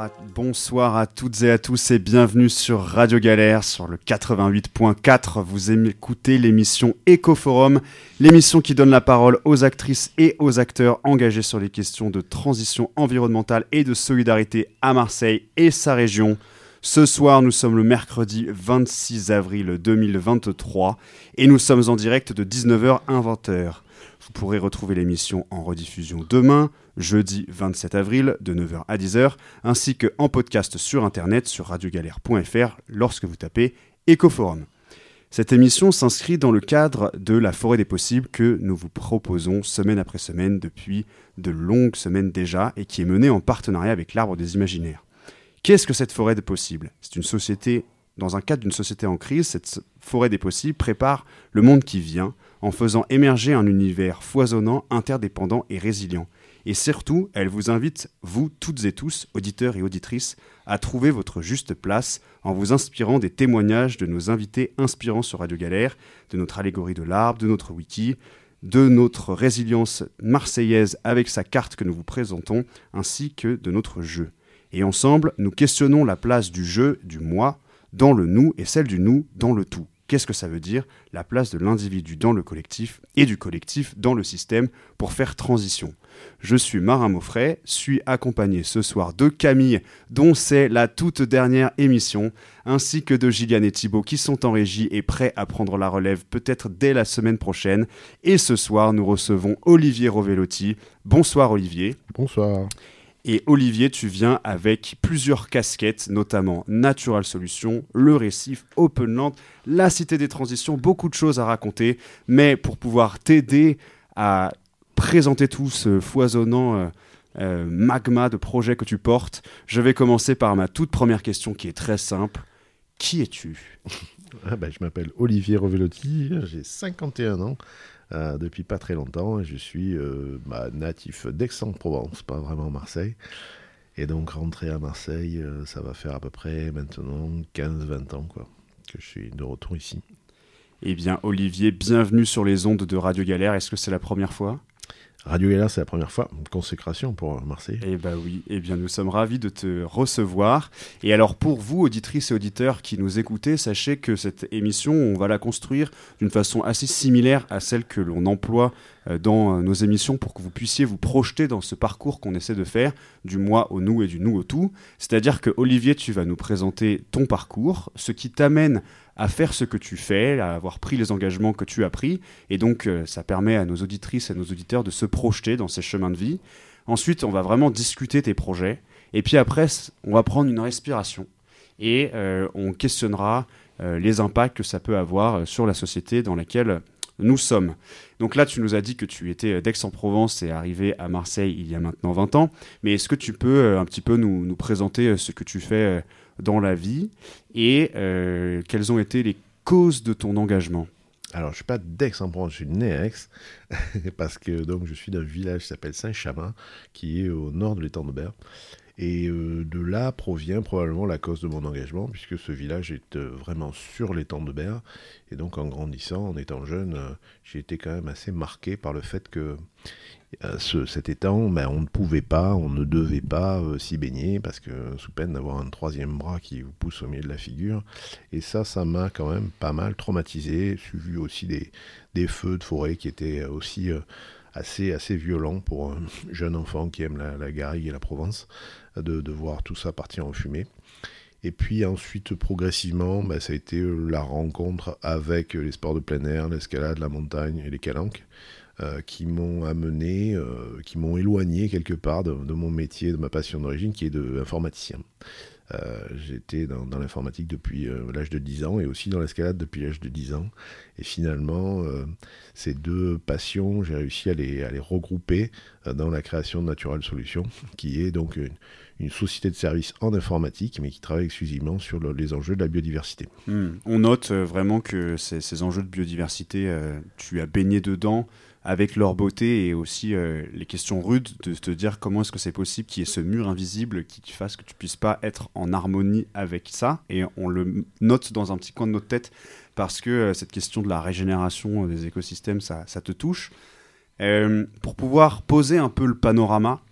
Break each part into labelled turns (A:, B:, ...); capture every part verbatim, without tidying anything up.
A: à, bonsoir à toutes et à tous et bienvenue sur Radio Galère sur le quatre-vingt-huit point quatre. Vous écoutez l'émission Écoforum, l'émission qui donne la parole aux actrices et aux acteurs engagés sur les questions de transition environnementale et de solidarité à Marseille et sa région. Ce soir, nous sommes le mercredi vingt-six avril deux mille vingt-trois et nous sommes en direct de dix-neuf heures à vingt heures. Vous pourrez retrouver l'émission en rediffusion demain, jeudi vingt-sept avril, de neuf heures à dix heures, ainsi qu'en podcast sur internet sur radiogalère point f r lorsque vous tapez Écoforum. Cette émission s'inscrit dans le cadre de la Forêt des Possibles que nous vous proposons semaine après semaine depuis de longues semaines déjà et qui est menée en partenariat avec l'Arbre des Imaginaires. Qu'est-ce que cette Forêt des Possibles ? C'est une société, dans un cadre d'une société en crise, cette Forêt des Possibles prépare le monde qui vient en faisant émerger un univers foisonnant, interdépendant et résilient. Et surtout, elle vous invite, vous toutes et tous, auditeurs et auditrices, à trouver votre juste place en vous inspirant des témoignages de nos invités inspirants sur Radio Galère, de notre allégorie de l'arbre, de notre wiki, de notre résilience marseillaise avec sa carte que nous vous présentons, ainsi que de notre jeu. Et ensemble, nous questionnons la place du jeu, du moi, dans le nous et celle du nous dans le tout. Qu'est-ce que ça veut dire ? La place de l'individu dans le collectif et du collectif dans le système pour faire transition. Je suis Marin Mauffray, suis accompagné ce soir de Camille, dont c'est la toute dernière émission, ainsi que de Gillian et Thibaut qui sont en régie et prêts à prendre la relève peut-être dès la semaine prochaine. Et ce soir, nous recevons Olivier Rovellotti. Bonsoir Olivier.
B: Bonsoir.
A: Et Olivier, tu viens avec plusieurs casquettes, notamment Natural Solutions, le Récif, Openland, la Cité des Transitions, beaucoup de choses à raconter. Mais pour pouvoir t'aider à présenter tout ce foisonnant euh, euh, magma de projets que tu portes, je vais commencer par ma toute première question qui est très simple. Qui es-tu ?
B: ah ben, Je m'appelle Olivier Rovellotti, j'ai cinquante et un ans. Euh, depuis pas très longtemps, je suis euh, bah, natif d'Aix-en-Provence, pas vraiment Marseille. Et donc rentré à Marseille, euh, ça va faire à peu près maintenant quinze vingt ans quoi, que je suis de retour ici.
A: Eh bien Olivier, bienvenue sur les ondes de Radio Galère. Est-ce que c'est la première fois ?
B: Radio Galère, c'est la première fois, une consécration pour Marseille.
A: Eh bien oui, eh bien nous sommes ravis de te recevoir. Et alors pour vous, auditrices et auditeurs qui nous écoutez, sachez que cette émission, on va la construire d'une façon assez similaire à celle que l'on emploie dans nos émissions pour que vous puissiez vous projeter dans ce parcours qu'on essaie de faire, du moi au nous et du nous au tout. C'est-à-dire que Olivier, tu vas nous présenter ton parcours, ce qui t'amène à faire ce que tu fais, à avoir pris les engagements que tu as pris. Et donc, euh, ça permet à nos auditrices et à nos auditeurs de se projeter dans ces chemins de vie. Ensuite, on va vraiment discuter tes projets. Et puis après, on va prendre une respiration. Et euh, on questionnera euh, les impacts que ça peut avoir sur la société dans laquelle nous sommes. Donc là, tu nous as dit que tu étais d'Aix-en-Provence et arrivé à Marseille il y a maintenant vingt ans. Mais est-ce que tu peux euh, un petit peu nous, nous présenter ce que tu fais euh, dans la vie et euh, quelles ont été les causes de ton engagement ?
B: Alors, je ne suis pas d'Aix-en-Provence, je suis né à Aix, parce que donc, je suis d'un village qui s'appelle Saint-Chamin, qui est au nord de l'étang de Berre. Et euh, de là provient probablement la cause de mon engagement, puisque ce village est euh, vraiment sur l'étang de Berre. Et donc, en grandissant, en étant jeune, euh, j'ai été quand même assez marqué par le fait que euh, ce, cet étang, ben, on ne pouvait pas, on ne devait pas euh, s'y baigner, parce que sous peine d'avoir un troisième bras qui vous pousse au milieu de la figure. Et ça, ça m'a quand même pas mal traumatisé, suivi aussi des, des feux de forêt qui étaient aussi euh, assez, assez violents pour un jeune enfant qui aime la, la garrigue et la Provence. De, de voir tout ça partir en fumée. Et puis ensuite, progressivement, bah, ça a été la rencontre avec les sports de plein air, l'escalade, la montagne et les calanques, euh, qui m'ont amené, euh, qui m'ont éloigné quelque part de, de mon métier, de ma passion d'origine, qui est d'informaticien. Euh, j'étais dans, dans l'informatique depuis euh, l'âge de dix ans et aussi dans l'escalade depuis l'âge de dix ans. Et finalement, euh, ces deux passions, j'ai réussi à les, à les regrouper euh, dans la création de Natural Solutions, qui est donc une, une société de services en informatique, mais qui travaille exclusivement sur le, les enjeux de la biodiversité.
A: Mmh. On note euh, vraiment que ces, ces enjeux de biodiversité, euh, tu as baigné dedans, avec leur beauté et aussi euh, les questions rudes de te dire comment est-ce que c'est possible qu'il y ait ce mur invisible qui fasse que tu puisses pas être en harmonie avec ça. Et on le note dans un petit coin de notre tête parce que euh, cette question de la régénération des écosystèmes, ça, ça te touche. Euh, pour pouvoir poser un peu le panorama,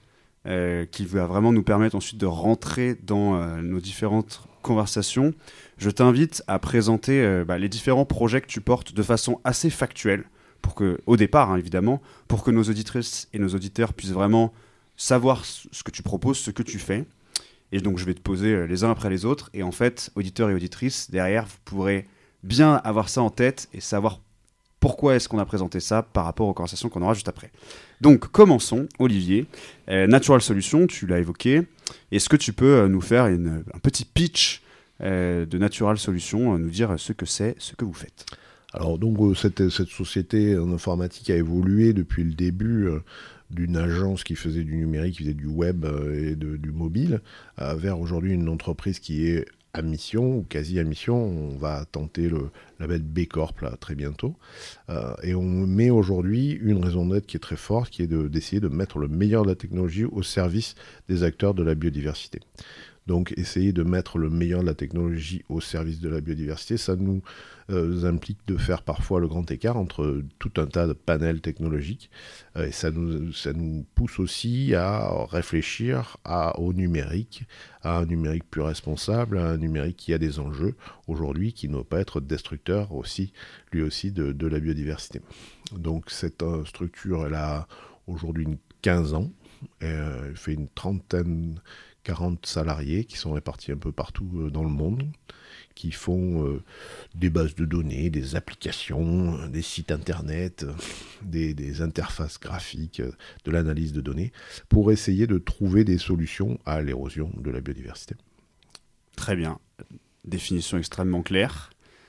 A: euh, qui va vraiment nous permettre ensuite de rentrer dans euh, nos différentes conversations. Je t'invite à présenter euh, bah, les différents projets que tu portes de façon assez factuelle, pour que, au départ hein, évidemment, pour que nos auditrices et nos auditeurs puissent vraiment savoir ce que tu proposes, ce que tu fais. Et donc je vais te poser les uns après les autres. Et en fait, auditeurs et auditrices, derrière, vous pourrez bien avoir ça en tête et savoir pourquoi est-ce qu'on a présenté ça par rapport aux conversations qu'on aura juste après. Donc commençons, Olivier. Euh, Natural Solutions, tu l'as évoqué. Est-ce que tu peux nous faire une, un petit pitch euh, de Natural Solutions, nous dire ce que c'est, ce que vous faites?
B: Alors donc euh, cette, cette société en informatique a évolué depuis le début euh, d'une agence qui faisait du numérique, qui faisait du web euh, et de, du mobile, euh, vers aujourd'hui une entreprise qui est à mission, ou quasi à mission. On va tenter le label B Corp là, très bientôt. Euh, et on met aujourd'hui une raison d'être qui est très forte, qui est de, d'essayer de mettre le meilleur de la technologie au service des acteurs de la biodiversité. Donc essayer de mettre le meilleur de la technologie au service de la biodiversité, ça nous euh, implique de faire parfois le grand écart entre tout un tas de panels technologiques. Euh, et ça nous, ça nous pousse aussi à réfléchir à, au numérique, à un numérique plus responsable, à un numérique qui a des enjeux aujourd'hui, qui ne doit pas être destructeur aussi, lui aussi, de, de la biodiversité. Donc cette euh, structure, elle a aujourd'hui quinze ans, euh, elle fait une trentaine... quarante salariés qui sont répartis un peu partout dans le monde, qui font euh, des bases de données, des applications, des sites internet, des, des interfaces graphiques, de l'analyse de données, pour essayer de trouver des solutions à l'érosion de la biodiversité.
A: Très bien. Définition extrêmement claire.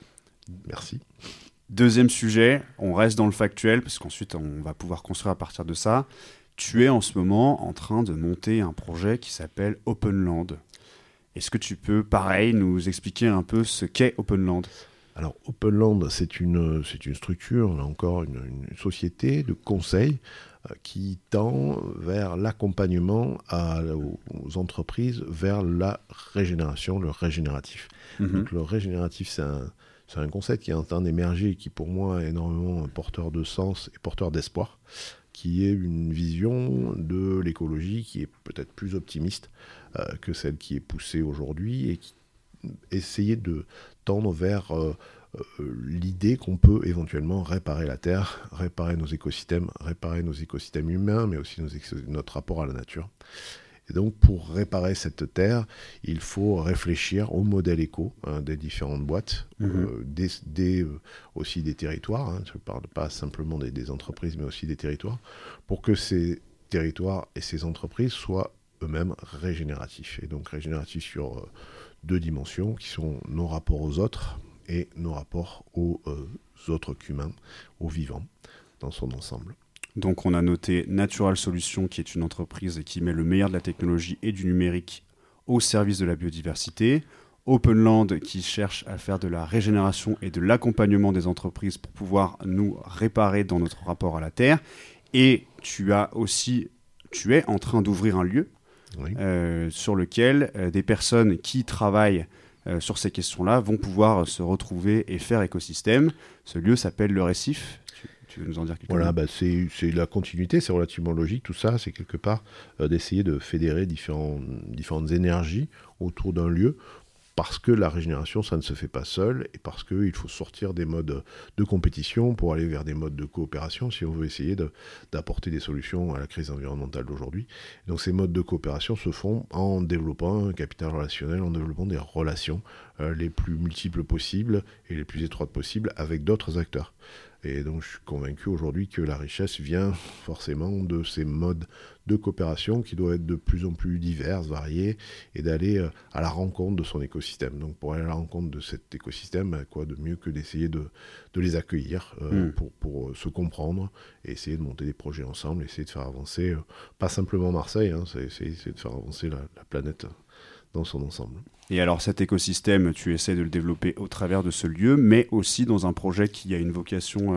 B: Merci.
A: Deuxième sujet, on reste dans le factuel, parce qu'ensuite on va pouvoir construire à partir de ça. Tu es en ce moment en train de monter un projet qui s'appelle Openland. Est-ce que tu peux, pareil, nous expliquer un peu ce qu'est Openland ?
B: Alors, Openland, c'est une, c'est une structure, là encore, une, une société de conseil euh, qui tend vers l'accompagnement à, aux, aux entreprises vers la régénération, le régénératif. Mm-hmm. Donc, le régénératif, c'est un, c'est un concept qui est en train d'émerger et qui, pour moi, est énormément porteur de sens et porteur d'espoir, qui est une vision de l'écologie qui est peut-être plus optimiste euh, que celle qui est poussée aujourd'hui et qui essayer de tendre vers euh, euh, l'idée qu'on peut éventuellement réparer la Terre, réparer nos écosystèmes, réparer nos écosystèmes humains, mais aussi nos éco- notre rapport à la nature. Et donc, pour réparer cette terre, il faut réfléchir au modèle éco hein, des différentes boîtes, mmh. euh, des, des, euh, aussi des territoires. Hein, je ne parle pas simplement des, des entreprises, mais aussi des territoires, pour que ces territoires et ces entreprises soient eux-mêmes régénératifs. Et donc, régénératifs sur euh, deux dimensions, qui sont nos rapports aux autres et nos rapports aux euh, autres qu'humains, aux vivants, dans son ensemble.
A: Donc on a noté Natural Solutions, qui est une entreprise qui met le meilleur de la technologie et du numérique au service de la biodiversité. Openland, qui cherche à faire de la régénération et de l'accompagnement des entreprises pour pouvoir nous réparer dans notre rapport à la Terre. Et tu as aussi, tu es en train d'ouvrir un lieu oui. euh, sur lequel euh, des personnes qui travaillent euh, sur ces questions-là vont pouvoir se retrouver et faire écosystème. Ce lieu s'appelle Le Récif. Tu veux nous en dire quelque chose ?
B: Voilà, bah c'est, c'est la continuité, c'est relativement logique. Tout ça, c'est quelque part euh, d'essayer de fédérer différents, différentes énergies autour d'un lieu, parce que la régénération, ça ne se fait pas seul, et parce qu'il faut sortir des modes de compétition pour aller vers des modes de coopération, si on veut essayer de, d'apporter des solutions à la crise environnementale d'aujourd'hui. Donc ces modes de coopération se font en développant un capital relationnel, en développant des relations euh, les plus multiples possibles et les plus étroites possibles avec d'autres acteurs. Et donc je suis convaincu aujourd'hui que la richesse vient forcément de ces modes de coopération qui doivent être de plus en plus divers, variés, et d'aller à la rencontre de son écosystème. Donc pour aller à la rencontre de cet écosystème, quoi de mieux que d'essayer de, de les accueillir euh, mmh. pour, pour se comprendre et essayer de monter des projets ensemble, essayer de faire avancer, euh, pas simplement Marseille, hein, c'est, c'est essayer de faire avancer la, la planète dans son ensemble.
A: Et alors cet écosystème, tu essaies de le développer au travers de ce lieu, mais aussi dans un projet qui a une vocation euh,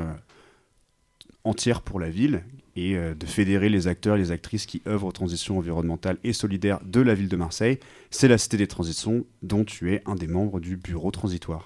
A: entière pour la ville, et euh, de fédérer les acteurs et les actrices qui œuvrent aux transitions environnementales et solidaires de la ville de Marseille. C'est la Cité des Transitions, dont tu es un des membres du bureau transitoire.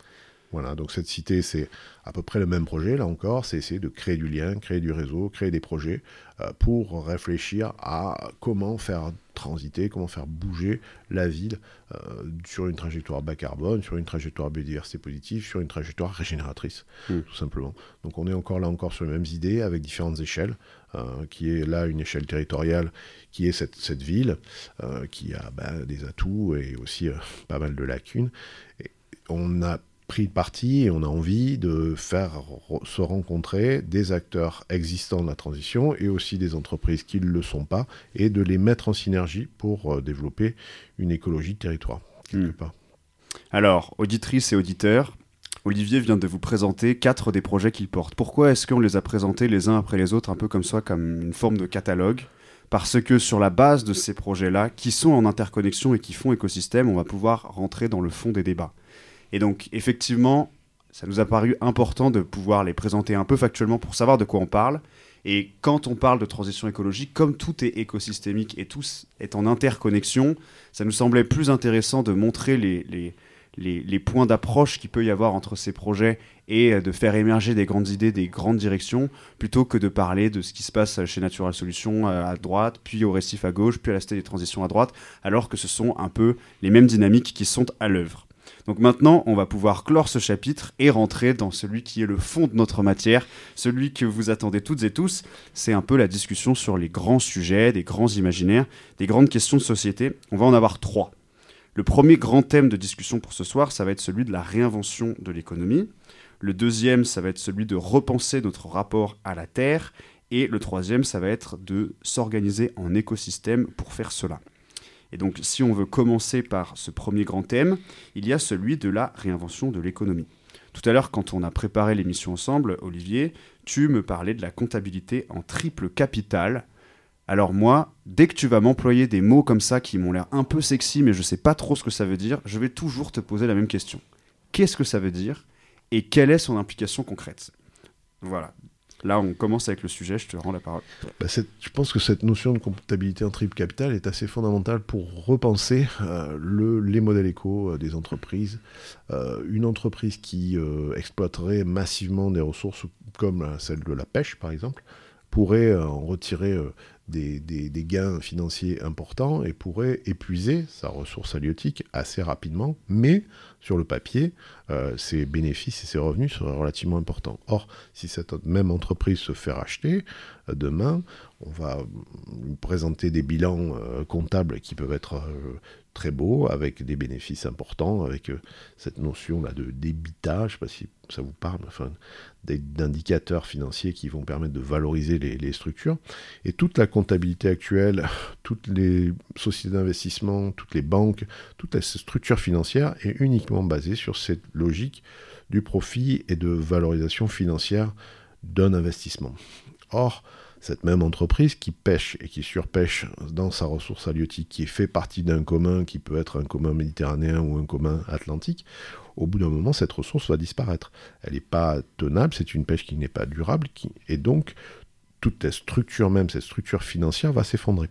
B: Voilà, donc cette cité, c'est à peu près le même projet, là encore, c'est essayer de créer du lien, créer du réseau, créer des projets euh, pour réfléchir à comment faire transiter, comment faire bouger la ville euh, sur une trajectoire bas carbone, sur une trajectoire biodiversité positive, sur une trajectoire régénératrice, mmh. tout simplement. Donc on est encore là encore sur les mêmes idées avec différentes échelles, euh, qui est là une échelle territoriale, qui est cette, cette ville, euh, qui a ben, des atouts et aussi euh, pas mal de lacunes. Et on a pris le parti et on a envie de faire re- se rencontrer des acteurs existants de la transition et aussi des entreprises qui ne le sont pas et de les mettre en synergie pour euh, développer une écologie de territoire, quelque
A: mmh.
B: part.
A: Alors, auditrices et auditeurs, Olivier vient de vous présenter quatre des projets qu'il porte. Pourquoi est-ce qu'on les a présentés les uns après les autres, un peu comme ça, comme une forme de catalogue ? Parce que sur la base de ces projets-là, qui sont en interconnexion et qui font écosystème, on va pouvoir rentrer dans le fond des débats. Et donc, effectivement, ça nous a paru important de pouvoir les présenter un peu factuellement pour savoir de quoi on parle. Et quand on parle de transition écologique, comme tout est écosystémique et tout est en interconnexion, ça nous semblait plus intéressant de montrer les, les, les, les points d'approche qu'il peut y avoir entre ces projets et de faire émerger des grandes idées, des grandes directions, plutôt que de parler de ce qui se passe chez Natural Solutions à droite, puis au Récif à gauche, puis à la Cité des Transitions à droite, alors que ce sont un peu les mêmes dynamiques qui sont à l'œuvre. Donc maintenant, on va pouvoir clore ce chapitre et rentrer dans celui qui est le fond de notre matière, celui que vous attendez toutes et tous. C'est un peu la discussion sur les grands sujets, des grands imaginaires, des grandes questions de société. On va en avoir trois. Le premier grand thème de discussion pour ce soir, ça va être celui de la réinvention de l'économie. Le deuxième, ça va être celui de repenser notre rapport à la Terre. Et le troisième, ça va être de s'organiser en écosystème pour faire cela. Et donc, si on veut commencer par ce premier grand thème, il y a celui de la réinvention de l'économie. Tout à l'heure, quand on a préparé l'émission ensemble, Olivier, tu me parlais de la comptabilité en triple capital. Alors moi, dès que tu vas m'employer des mots comme ça qui m'ont l'air un peu sexy, mais je ne sais pas trop ce que ça veut dire, je vais toujours te poser la même question. Qu'est-ce que ça veut dire et quelle est son implication concrète ? Voilà. Là, on commence avec le sujet, je te rends la parole.
B: Bah cette, je pense que cette notion de comptabilité en triple capital est assez fondamentale pour repenser euh, le, les modèles éco euh, des entreprises. Euh, une entreprise qui euh, exploiterait massivement des ressources comme euh, celle de la pêche, par exemple, pourrait euh, en retirer euh, des, des, des gains financiers importants et pourrait épuiser sa ressource halieutique assez rapidement, mais sur le papier, euh, ses bénéfices et ses revenus seraient relativement importants. Or, si cette même entreprise se fait racheter, euh, demain, on va lui présenter des bilans euh, comptables qui peuvent être euh, très beaux, avec des bénéfices importants, avec euh, cette notion-là de d'EBITDA, je ne sais pas si ça vous parle, enfin, d'indicateurs financiers qui vont permettre de valoriser les, les structures. Et toute la comptabilité actuelle, toutes les sociétés d'investissement, toutes les banques, toutes les structures financières est uniquement basée sur cette logique du profit et de valorisation financière d'un investissement. Or, cette même entreprise qui pêche et qui surpêche dans sa ressource halieutique, qui fait partie d'un commun qui peut être un commun méditerranéen ou un commun atlantique, au bout d'un moment, cette ressource va disparaître. Elle n'est pas tenable, c'est une pêche qui n'est pas durable, qui... et donc toute la structure même, cette structure financière va s'effondrer.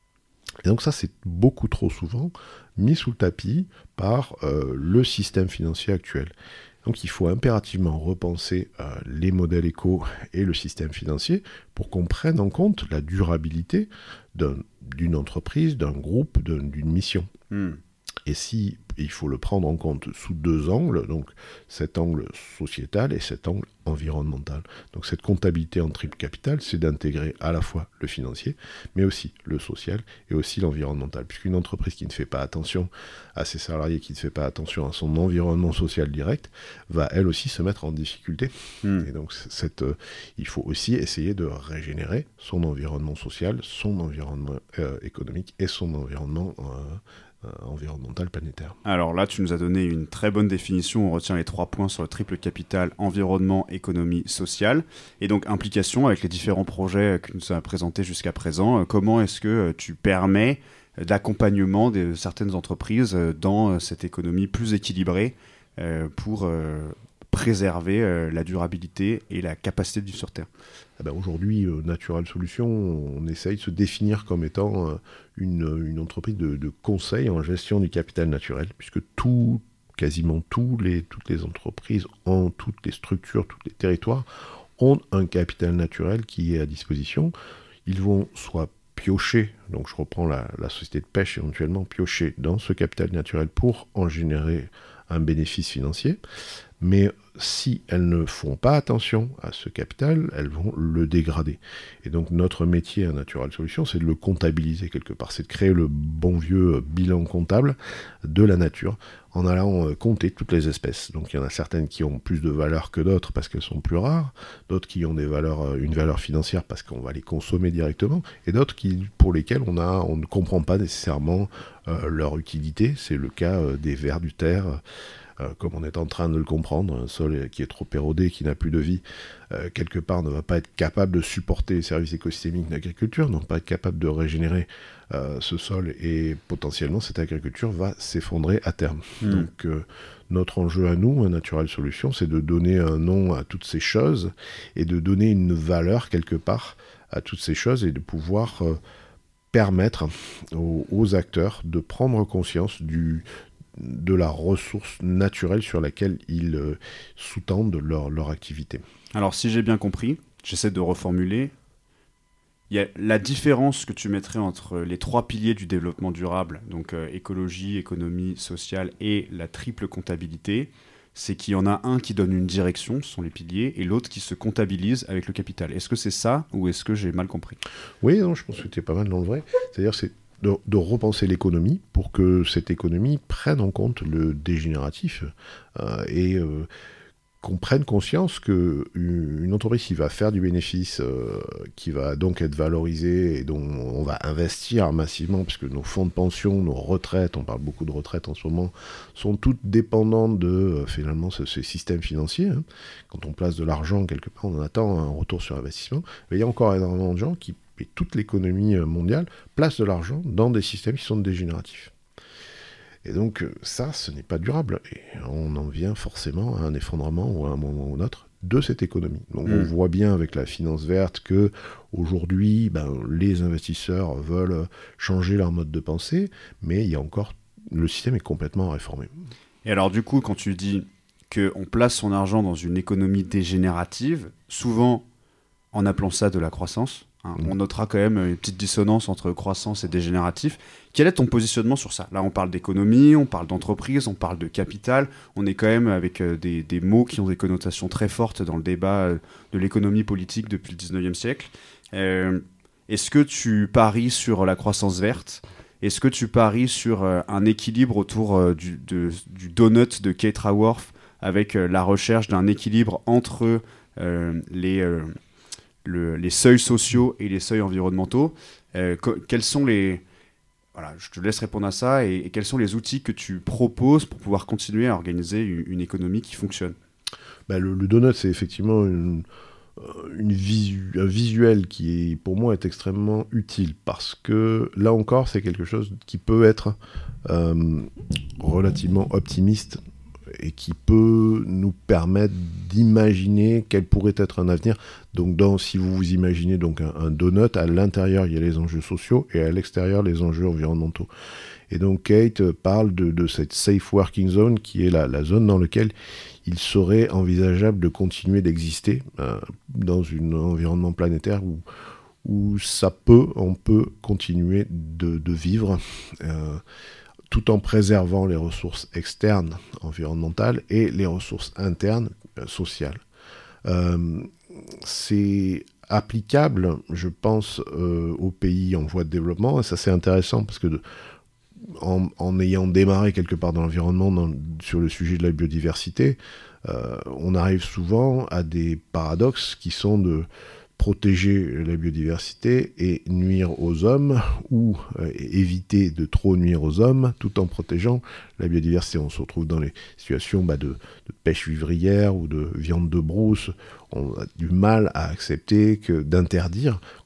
B: Et donc ça, c'est beaucoup trop souvent mis sous le tapis par euh, le système financier actuel. Donc il faut impérativement repenser euh, les modèles éco et le système financier pour qu'on prenne en compte la durabilité d'un, d'une entreprise, d'un groupe, d'un, d'une mission. Mmh. Et si il faut le prendre en compte sous deux angles, donc cet angle sociétal et cet angle environnemental. Donc cette comptabilité en triple capital, c'est d'intégrer à la fois le financier, mais aussi le social et aussi l'environnemental. Puisqu'une entreprise qui ne fait pas attention à ses salariés, qui ne fait pas attention à son environnement social direct, va elle aussi se mettre en difficulté. Mmh. Et donc cette, euh, il faut aussi essayer de régénérer son environnement social, son environnement euh, économique et son environnement euh, environnemental planétaire.
A: Alors là, tu nous as donné une très bonne définition. On retient les trois points sur le triple capital, environnement, économie, sociale. Et donc, implication avec les différents projets que nous avons présentés jusqu'à présent. Comment est-ce que tu permets d'accompagnement de certaines entreprises dans cette économie plus équilibrée pour préserver la durabilité et la capacité de vivre sur Terre?
B: Eh ben aujourd'hui, euh, Natural Solutions, on essaye de se définir comme étant euh, une, une entreprise de, de conseil en gestion du capital naturel, puisque tout, quasiment tous les, toutes les entreprises, en toutes les structures, tous les territoires, ont un capital naturel qui est à disposition. Ils vont soit piocher, donc je reprends la, la société de pêche éventuellement, piocher dans ce capital naturel pour en générer un bénéfice financier, mais si elles ne font pas attention à ce capital, elles vont le dégrader. Et donc notre métier à Natural Solutions, c'est de le comptabiliser quelque part, c'est de créer le bon vieux bilan comptable de la nature, en allant compter toutes les espèces. Donc il y en a certaines qui ont plus de valeur que d'autres parce qu'elles sont plus rares, d'autres qui ont des valeurs, une valeur financière parce qu'on va les consommer directement, et d'autres qui, pour lesquelles on, a, on ne comprend pas nécessairement euh, leur utilité. C'est le cas euh, des vers du terre, euh, comme on est en train de le comprendre. Un sol qui est trop érodé, qui n'a plus de vie, euh, quelque part ne va pas être capable de supporter les services écosystémiques d'agriculture, ne va pas être capable de régénérer Euh, ce sol, et potentiellement cette agriculture va s'effondrer à terme. Mmh. Donc euh, notre enjeu à nous, à Natural Solutions, c'est de donner un nom à toutes ces choses et de donner une valeur quelque part à toutes ces choses et de pouvoir euh, permettre aux, aux acteurs de prendre conscience du, de la ressource naturelle sur laquelle ils euh, sous-tendent leur, leur activité.
A: Alors si j'ai bien compris, j'essaie de reformuler. Il y a la différence que tu mettrais entre les trois piliers du développement durable, donc euh, écologie, économie, sociale et la triple comptabilité, c'est qu'il y en a un qui donne une direction, ce sont les piliers, et l'autre qui se comptabilise avec le capital. Est-ce que c'est ça ou est-ce que j'ai mal compris ?
B: Oui, non, je pense que tu es pas mal dans le vrai. C'est-à-dire c'est de, de repenser l'économie pour que cette économie prenne en compte le dégénératif euh, et... Euh, qu'on prenne conscience qu'une entreprise qui va faire du bénéfice, euh, qui va donc être valorisée et dont on va investir massivement, puisque nos fonds de pension, nos retraites, on parle beaucoup de retraites en ce moment, sont toutes dépendantes de euh, finalement ce, ces systèmes financiers. Hein. Quand on place de l'argent quelque part, on attend un retour sur investissement. Mais il y a encore énormément de gens qui, et toute l'économie mondiale, place de l'argent dans des systèmes qui sont dégénératifs. Et donc ça, ce n'est pas durable. Et on en vient forcément à un effondrement ou à un moment ou un autre de cette économie. Donc mmh. on voit bien avec la finance verte que aujourd'hui, ben, les investisseurs veulent changer leur mode de pensée, mais il y a encore, le système est complètement réformé.
A: Et alors du coup, quand tu dis qu'on place son argent dans une économie dégénérative, souvent en appelant ça de la croissance, Hein, mmh. on notera quand même une petite dissonance entre croissance et dégénératif. Quel est ton positionnement sur ça ? Là, on parle d'économie, on parle d'entreprise, on parle de capital. On est quand même avec euh, des, des mots qui ont des connotations très fortes dans le débat euh, de l'économie politique depuis le dix-neuvième siècle. Euh, est-ce que tu paries sur la croissance verte ? Est-ce que tu paries sur euh, un équilibre autour euh, du, de, du donut de Kate Raworth avec euh, la recherche d'un équilibre entre euh, les... Euh, Le, les seuils sociaux et les seuils environnementaux, euh, co- quels sont les... Voilà, je te laisse répondre à ça, et, et quels sont les outils que tu proposes pour pouvoir continuer à organiser une, une économie qui fonctionne ?
B: Bah, le, le donut, c'est effectivement une, une visu, un visuel qui, est, pour moi, est extrêmement utile, parce que, là encore, c'est quelque chose qui peut être euh, relativement optimiste et qui peut nous permettre d'imaginer quel pourrait être un avenir. Donc, dans, si vous vous imaginez donc un, un donut, à l'intérieur, il y a les enjeux sociaux et à l'extérieur, les enjeux environnementaux. Et donc, Kate parle de, de cette safe working zone qui est la, la zone dans laquelle il serait envisageable de continuer d'exister euh, dans un environnement planétaire où, où ça peut, on peut continuer de, de vivre euh, tout en préservant les ressources externes environnementales et les ressources internes euh, sociales. Euh, c'est applicable, je pense, euh, aux pays en voie de développement, et ça c'est intéressant parce que de, en, en ayant démarré quelque part dans l'environnement dans, sur le sujet de la biodiversité, euh, on arrive souvent à des paradoxes qui sont de protéger la biodiversité et nuire aux hommes, ou euh, éviter de trop nuire aux hommes tout en protégeant la biodiversité. On se retrouve dans les situations bah, de, de pêche vivrière ou de viande de brousse. On a du mal à accepter que, d'interdire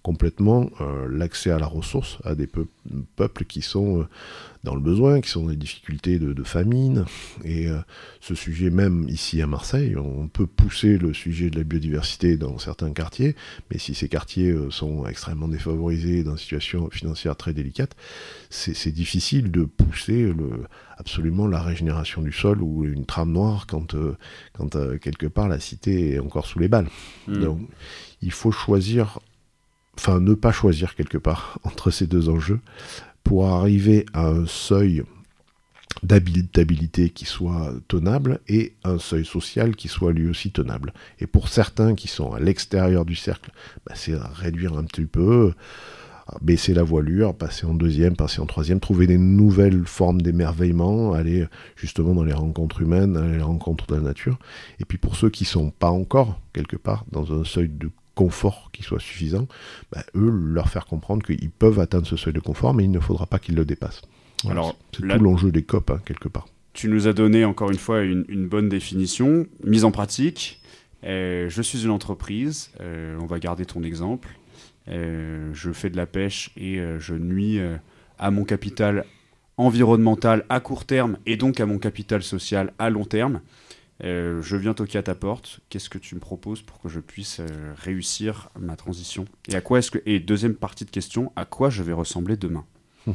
B: complètement euh, l'accès à la ressource à des peu- peuples qui sont euh, dans le besoin, qui sont dans des difficultés de, de famine. Et euh, ce sujet, même ici à Marseille, on peut pousser le sujet de la biodiversité dans certains quartiers, mais si ces quartiers euh, sont extrêmement défavorisés, dans une situation financière très délicate, c'est, c'est difficile de pousser le, absolument la régénération du sol ou une trame noire quand, euh, quand euh, quelque part la cité est encore sous les balles. Mmh. Donc il faut choisir, enfin ne pas choisir quelque part entre ces deux enjeux pour arriver à un seuil d'habitabilité qui soit tenable et un seuil social qui soit lui aussi tenable. Et pour certains qui sont à l'extérieur du cercle, bah, c'est réduire un petit peu, baisser la voilure, passer en deuxième, passer en troisième, trouver des nouvelles formes d'émerveillement, aller justement dans les rencontres humaines, dans les rencontres de la nature. Et puis pour ceux qui ne sont pas encore, quelque part, dans un seuil de confort qui soit suffisant, bah, eux, leur faire comprendre qu'ils peuvent atteindre ce seuil de confort, mais il ne faudra pas qu'ils le dépassent. Voilà, Alors, c'est là, tout l'enjeu des C O P, hein, quelque part.
A: Tu nous as donné, encore une fois, une, une bonne définition, mise en pratique. Euh, je suis une entreprise, euh, on va garder ton exemple. Euh, je fais de la pêche et euh, je nuis euh, à mon capital environnemental à court terme et donc à mon capital social à long terme. Euh, je viens toquer à ta porte. Qu'est-ce que tu me proposes pour que je puisse euh, réussir ma transition ? Et à quoi est-ce que et deuxième partie de question, à quoi je vais ressembler demain ?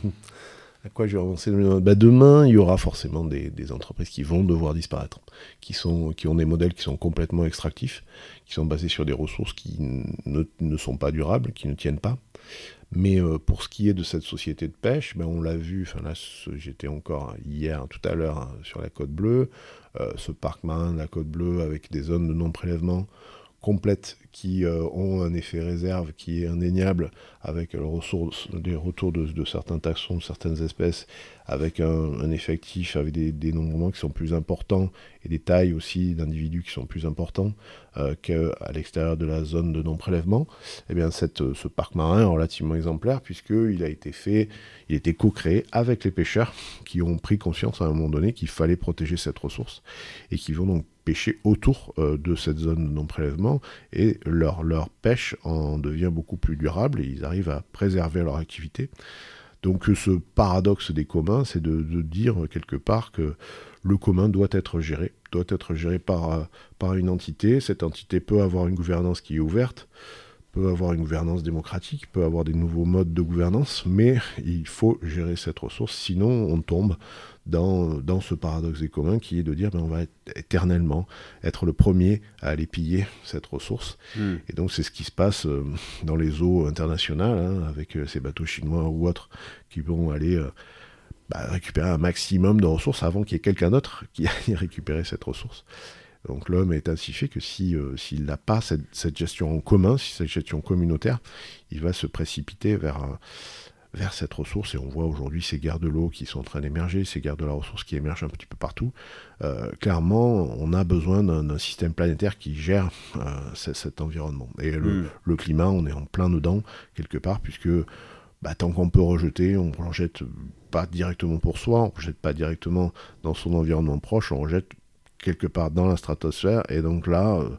B: À quoi je vais avancer demain ? Bah demain, il y aura forcément des, des entreprises qui vont devoir disparaître, qui sont qui ont des modèles qui sont complètement extractifs, qui sont basés sur des ressources qui ne, ne sont pas durables, qui ne tiennent pas. Mais euh, pour ce qui est de cette société de pêche, ben on l'a vu, enfin là j'étais encore hier, tout à l'heure, hein, sur la Côte Bleue, euh, ce parc marin de la Côte Bleue avec des zones de non-prélèvement complètes qui euh, ont un effet réserve qui est indéniable, avec le ressource, des retours de, de certains taxons, de certaines espèces, avec un, un effectif, avec des dénombrements qui sont plus importants et des tailles aussi d'individus qui sont plus importants euh, qu'à l'extérieur de la zone de non-prélèvement. Eh bien, cette, ce parc marin est relativement exemplaire puisqu'il a été fait, il a été co-créé avec les pêcheurs qui ont pris conscience à un moment donné qu'il fallait protéger cette ressource et qui vont donc pêcher autour euh, de cette zone de non-prélèvement et leur, leur pêche en devient beaucoup plus durable et ils arrivent à préserver leur activité. Donc ce paradoxe des communs, c'est de, de dire quelque part que le commun doit être géré, doit être géré par, par une entité. Cette entité peut avoir une gouvernance qui est ouverte, peut avoir une gouvernance démocratique, peut avoir des nouveaux modes de gouvernance, mais il faut gérer cette ressource, sinon on tombe dans, dans ce paradoxe des communs qui est de dire ben, on va être éternellement être le premier à aller piller cette ressource. Mmh. Et donc c'est ce qui se passe euh, dans les eaux internationales, hein, avec euh, ces bateaux chinois ou autres qui vont aller euh, bah, récupérer un maximum de ressources avant qu'il y ait quelqu'un d'autre qui aille récupérer cette ressource. Donc l'homme est ainsi fait que si, euh, s'il n'a pas cette, cette gestion en commun, si cette gestion communautaire, il va se précipiter vers, euh, vers cette ressource. Et on voit aujourd'hui ces guerres de l'eau qui sont en train d'émerger, ces guerres de la ressource qui émergent un petit peu partout. Euh, clairement, on a besoin d'un, d'un système planétaire qui gère euh, c- cet environnement. Et le, mmh. le climat, on est en plein dedans, quelque part, puisque bah, tant qu'on peut rejeter, on ne rejette pas directement pour soi, on ne rejette pas directement dans son environnement proche, on rejette quelque part dans la stratosphère, et donc là, euh,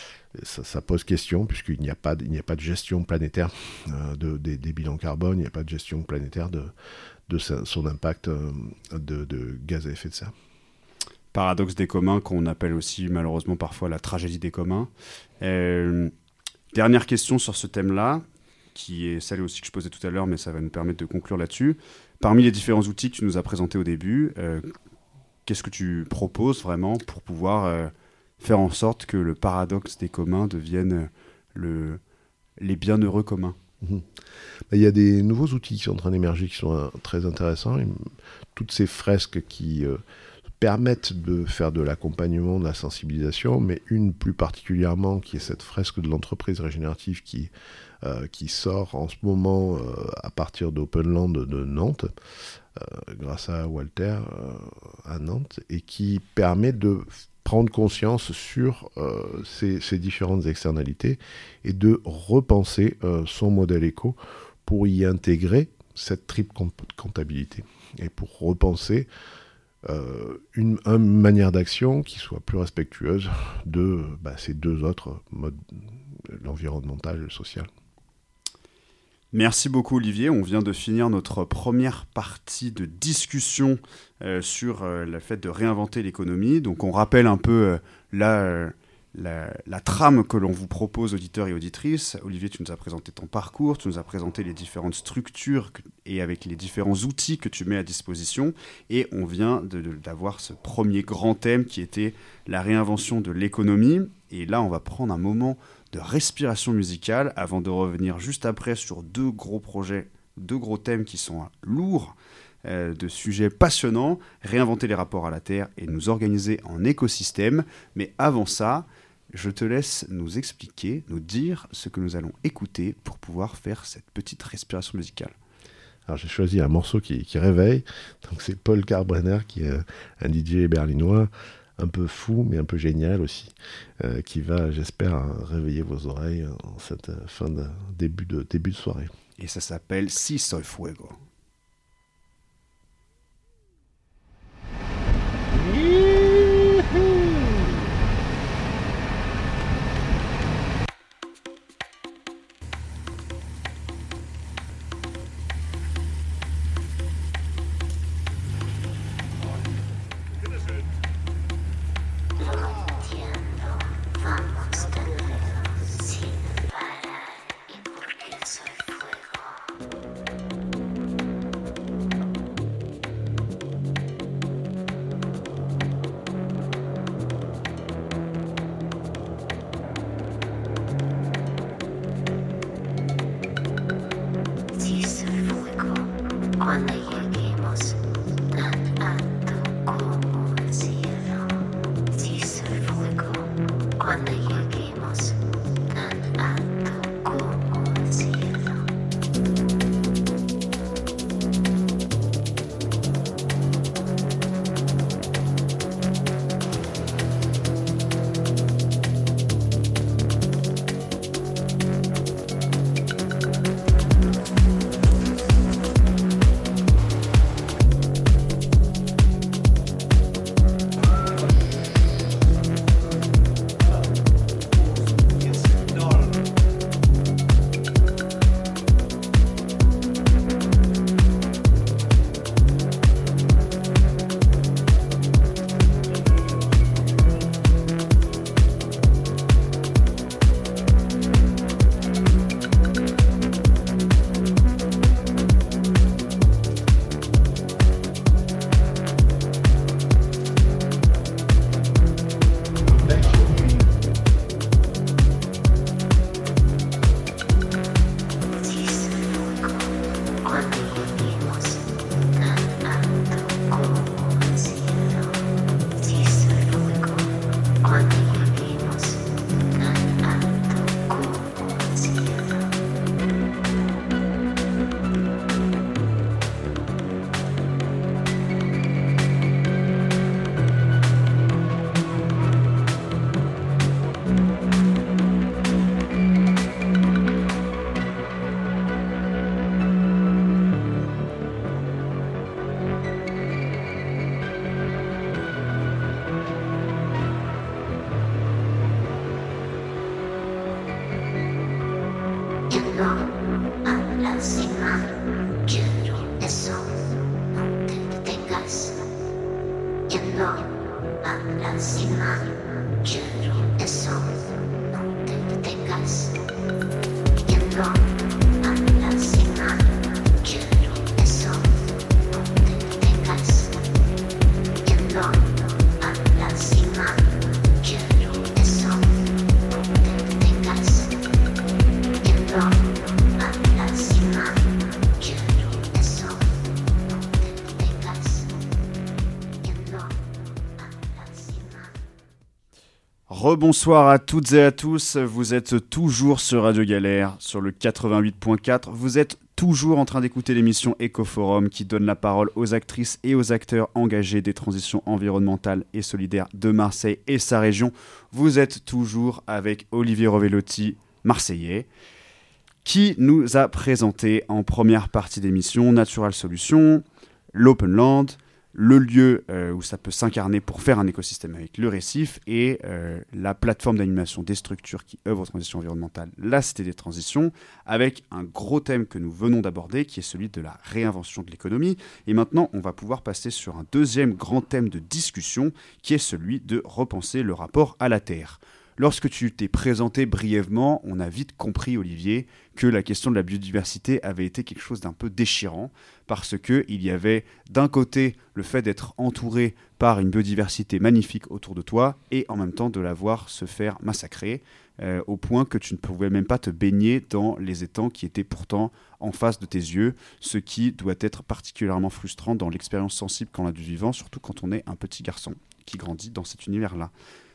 B: ça, ça pose question, puisqu'il n'y a pas de, il n'y a pas de gestion planétaire euh, de, de, des bilans carbone, il n'y a pas de gestion planétaire de, de sa, son impact euh, de, de gaz à effet de serre.
A: Paradoxe des communs, qu'on appelle aussi malheureusement parfois la tragédie des communs. Euh, dernière question sur ce thème-là, qui est celle aussi que je posais tout à l'heure, mais ça va nous permettre de conclure là-dessus. Parmi les différents outils que tu nous as présentés au début, euh, qu'est-ce que tu proposes vraiment pour pouvoir euh, faire en sorte que le paradoxe des communs devienne le, les bienheureux communs ?
B: Mmh. Il y a des nouveaux outils qui sont en train d'émerger qui sont euh, très intéressants. Et toutes ces fresques qui euh, permettent de faire de l'accompagnement, de la sensibilisation, mais une plus particulièrement qui est cette fresque de l'entreprise régénérative qui, euh, qui sort en ce moment euh, à partir d'Openland de Nantes, euh, grâce à Walter euh, à Nantes, et qui permet de prendre conscience sur euh, ces, ces différentes externalités et de repenser euh, son modèle éco pour y intégrer cette triple comptabilité et pour repenser euh, une, une manière d'action qui soit plus respectueuse de bah, ces deux autres modes, l'environnemental et le social.
A: Merci beaucoup Olivier, on vient de finir notre première partie de discussion euh, sur euh, le fait de réinventer l'économie. Donc on rappelle un peu euh, la, euh, la, la trame que l'on vous propose, auditeurs et auditrices. Olivier, tu nous as présenté ton parcours, tu nous as présenté les différentes structures que, et avec les différents outils que tu mets à disposition. Et on vient de, de, d'avoir ce premier grand thème qui était la réinvention de l'économie. Et là, on va prendre un moment de respiration musicale avant de revenir juste après sur deux gros projets, deux gros thèmes qui sont lourds, euh, de sujets passionnants, réinventer les rapports à la Terre et nous organiser en écosystème. Mais avant ça, je te laisse nous expliquer, nous dire ce que nous allons écouter pour pouvoir faire cette petite respiration musicale.
B: Alors j'ai choisi un morceau qui, qui réveille, donc c'est Paul Kalkbrenner qui est un D J berlinois, un peu fou, mais un peu génial aussi, euh, qui va, j'espère, réveiller vos oreilles en cette fin de début de, début de soirée.
A: Et ça s'appelle Si Soy Fuego. Rebonsoir à toutes et à tous, vous êtes toujours sur Radio Galère, sur le quatre-vingt-huit point quatre, vous êtes toujours en train d'écouter l'émission Ecoforum qui donne la parole aux actrices et aux acteurs engagés des transitions environnementales et solidaires de Marseille et sa région. Vous êtes toujours avec Olivier Rovellotti, marseillais, qui nous a présenté en première partie d'émission Natural Solutions, l'Open Land, le lieu euh, où ça peut s'incarner pour faire un écosystème avec le récif et euh, la plateforme d'animation des structures qui œuvrent aux transitions environnementales, la Cité des transitions, avec un gros thème que nous venons d'aborder qui est celui de la réinvention de l'économie. Et maintenant, on va pouvoir passer sur un deuxième grand thème de discussion qui est celui de repenser le rapport à la Terre. Lorsque tu t'es présenté brièvement, on a vite compris, Olivier, que la question de la biodiversité avait été quelque chose d'un peu déchirant, parce qu'il y avait d'un côté le fait d'être entouré par une biodiversité magnifique autour de toi, et en même temps de la voir se faire massacrer, euh, au point que tu ne pouvais même pas te baigner dans les étangs qui étaient pourtant en face de tes yeux, ce qui doit être particulièrement frustrant dans l'expérience sensible qu'on a du vivant, surtout quand on est un petit garçon qui grandit dans cet univers-là.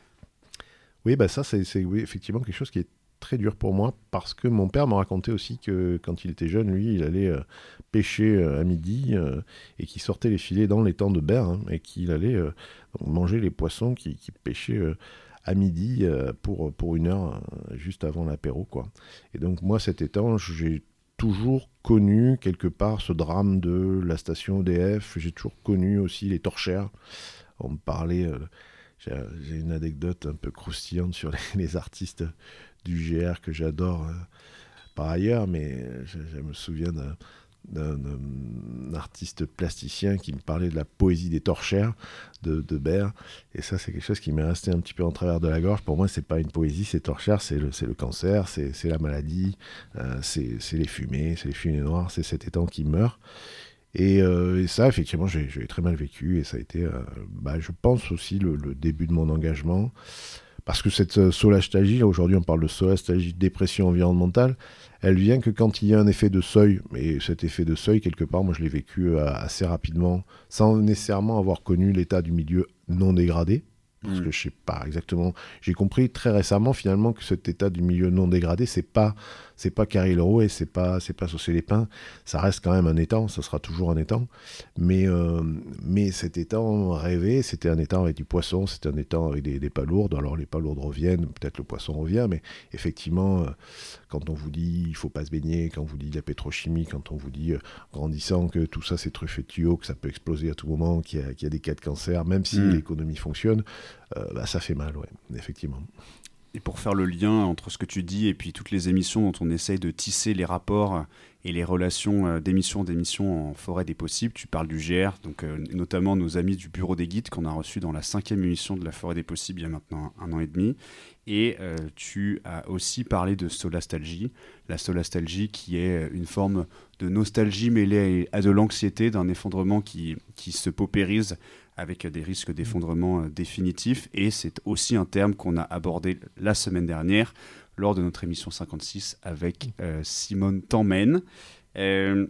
B: Oui, bah ça, c'est, c'est oui, effectivement quelque chose qui est très dur pour moi, parce que mon père m'a raconté aussi que quand il était jeune, lui, il allait euh, pêcher euh, à midi euh, et qu'il sortait les filets dans l'étang de Berre hein, et qu'il allait euh, donc manger les poissons qu'il qui pêchait euh, à midi euh, pour, pour une heure, euh, juste avant l'apéro, quoi. Et donc moi, cet étang, j'ai toujours connu quelque part ce drame de la station E D F, j'ai toujours connu aussi les torchères. On me parlait... Euh, J'ai, j'ai une anecdote un peu croustillante sur les, les artistes du G R que j'adore euh, par ailleurs, mais je, je me souviens d'un, d'un, d'un artiste plasticien qui me parlait de la poésie des torchères de, de Berre, et ça c'est quelque chose qui m'est resté un petit peu en travers de la gorge. Pour moi, c'est pas une poésie, ces torchères, c'est le, c'est le cancer, c'est, c'est la maladie, euh, c'est, c'est les fumées, c'est les fumées noires, c'est cet étang qui meurt. Et, euh, et ça, effectivement, j'ai, j'ai très mal vécu. Et ça a été, euh, bah, je pense aussi, le, le début de mon engagement. Parce que cette euh, solastalgie, là, aujourd'hui on parle de solastalgie, dépression environnementale, elle vient que quand il y a un effet de seuil. Et cet effet de seuil, quelque part, moi je l'ai vécu euh, assez rapidement, sans nécessairement avoir connu l'état du milieu non dégradé. Parce mmh. que je sais pas exactement. J'ai compris très récemment finalement que cet état du milieu non dégradé, c'est pas, c'est pas Carry Leroy, c'est pas, c'est pas Saucer les Pins. Ça reste quand même un étang, ça sera toujours un étang. Mais, euh, mais cet étang rêvé, c'était un étang avec du poisson, c'était un étang avec des, des palourdes. Alors les palourdes reviennent, peut-être le poisson revient, mais effectivement, euh, quand on vous dit il faut pas se baigner, quand on vous dit la pétrochimie, quand on vous dit euh, grandissant que tout ça c'est truffé de tuyaux, que ça peut exploser à tout moment, qu'il y a, qu'il y a des cas de cancer, même si mmh. l'économie fonctionne. Euh, bah, ça fait mal, ouais, effectivement.
A: Et pour faire le lien entre ce que tu dis et puis toutes les émissions dont on essaye de tisser les rapports et les relations euh, d'émission d'émission en forêt des possibles, tu parles du G R, donc euh, notamment nos amis du Bureau des Guides qu'on a reçus dans la cinquième émission de la forêt des possibles il y a maintenant un an et demi. Et euh, tu as aussi parlé de solastalgie, la solastalgie qui est une forme de nostalgie mêlée à de l'anxiété, d'un effondrement qui, qui se paupérise avec des risques d'effondrement euh, définitifs. Et c'est aussi un terme qu'on a abordé la semaine dernière lors de notre émission cinquante-six avec euh, Simone Tammène. Euh,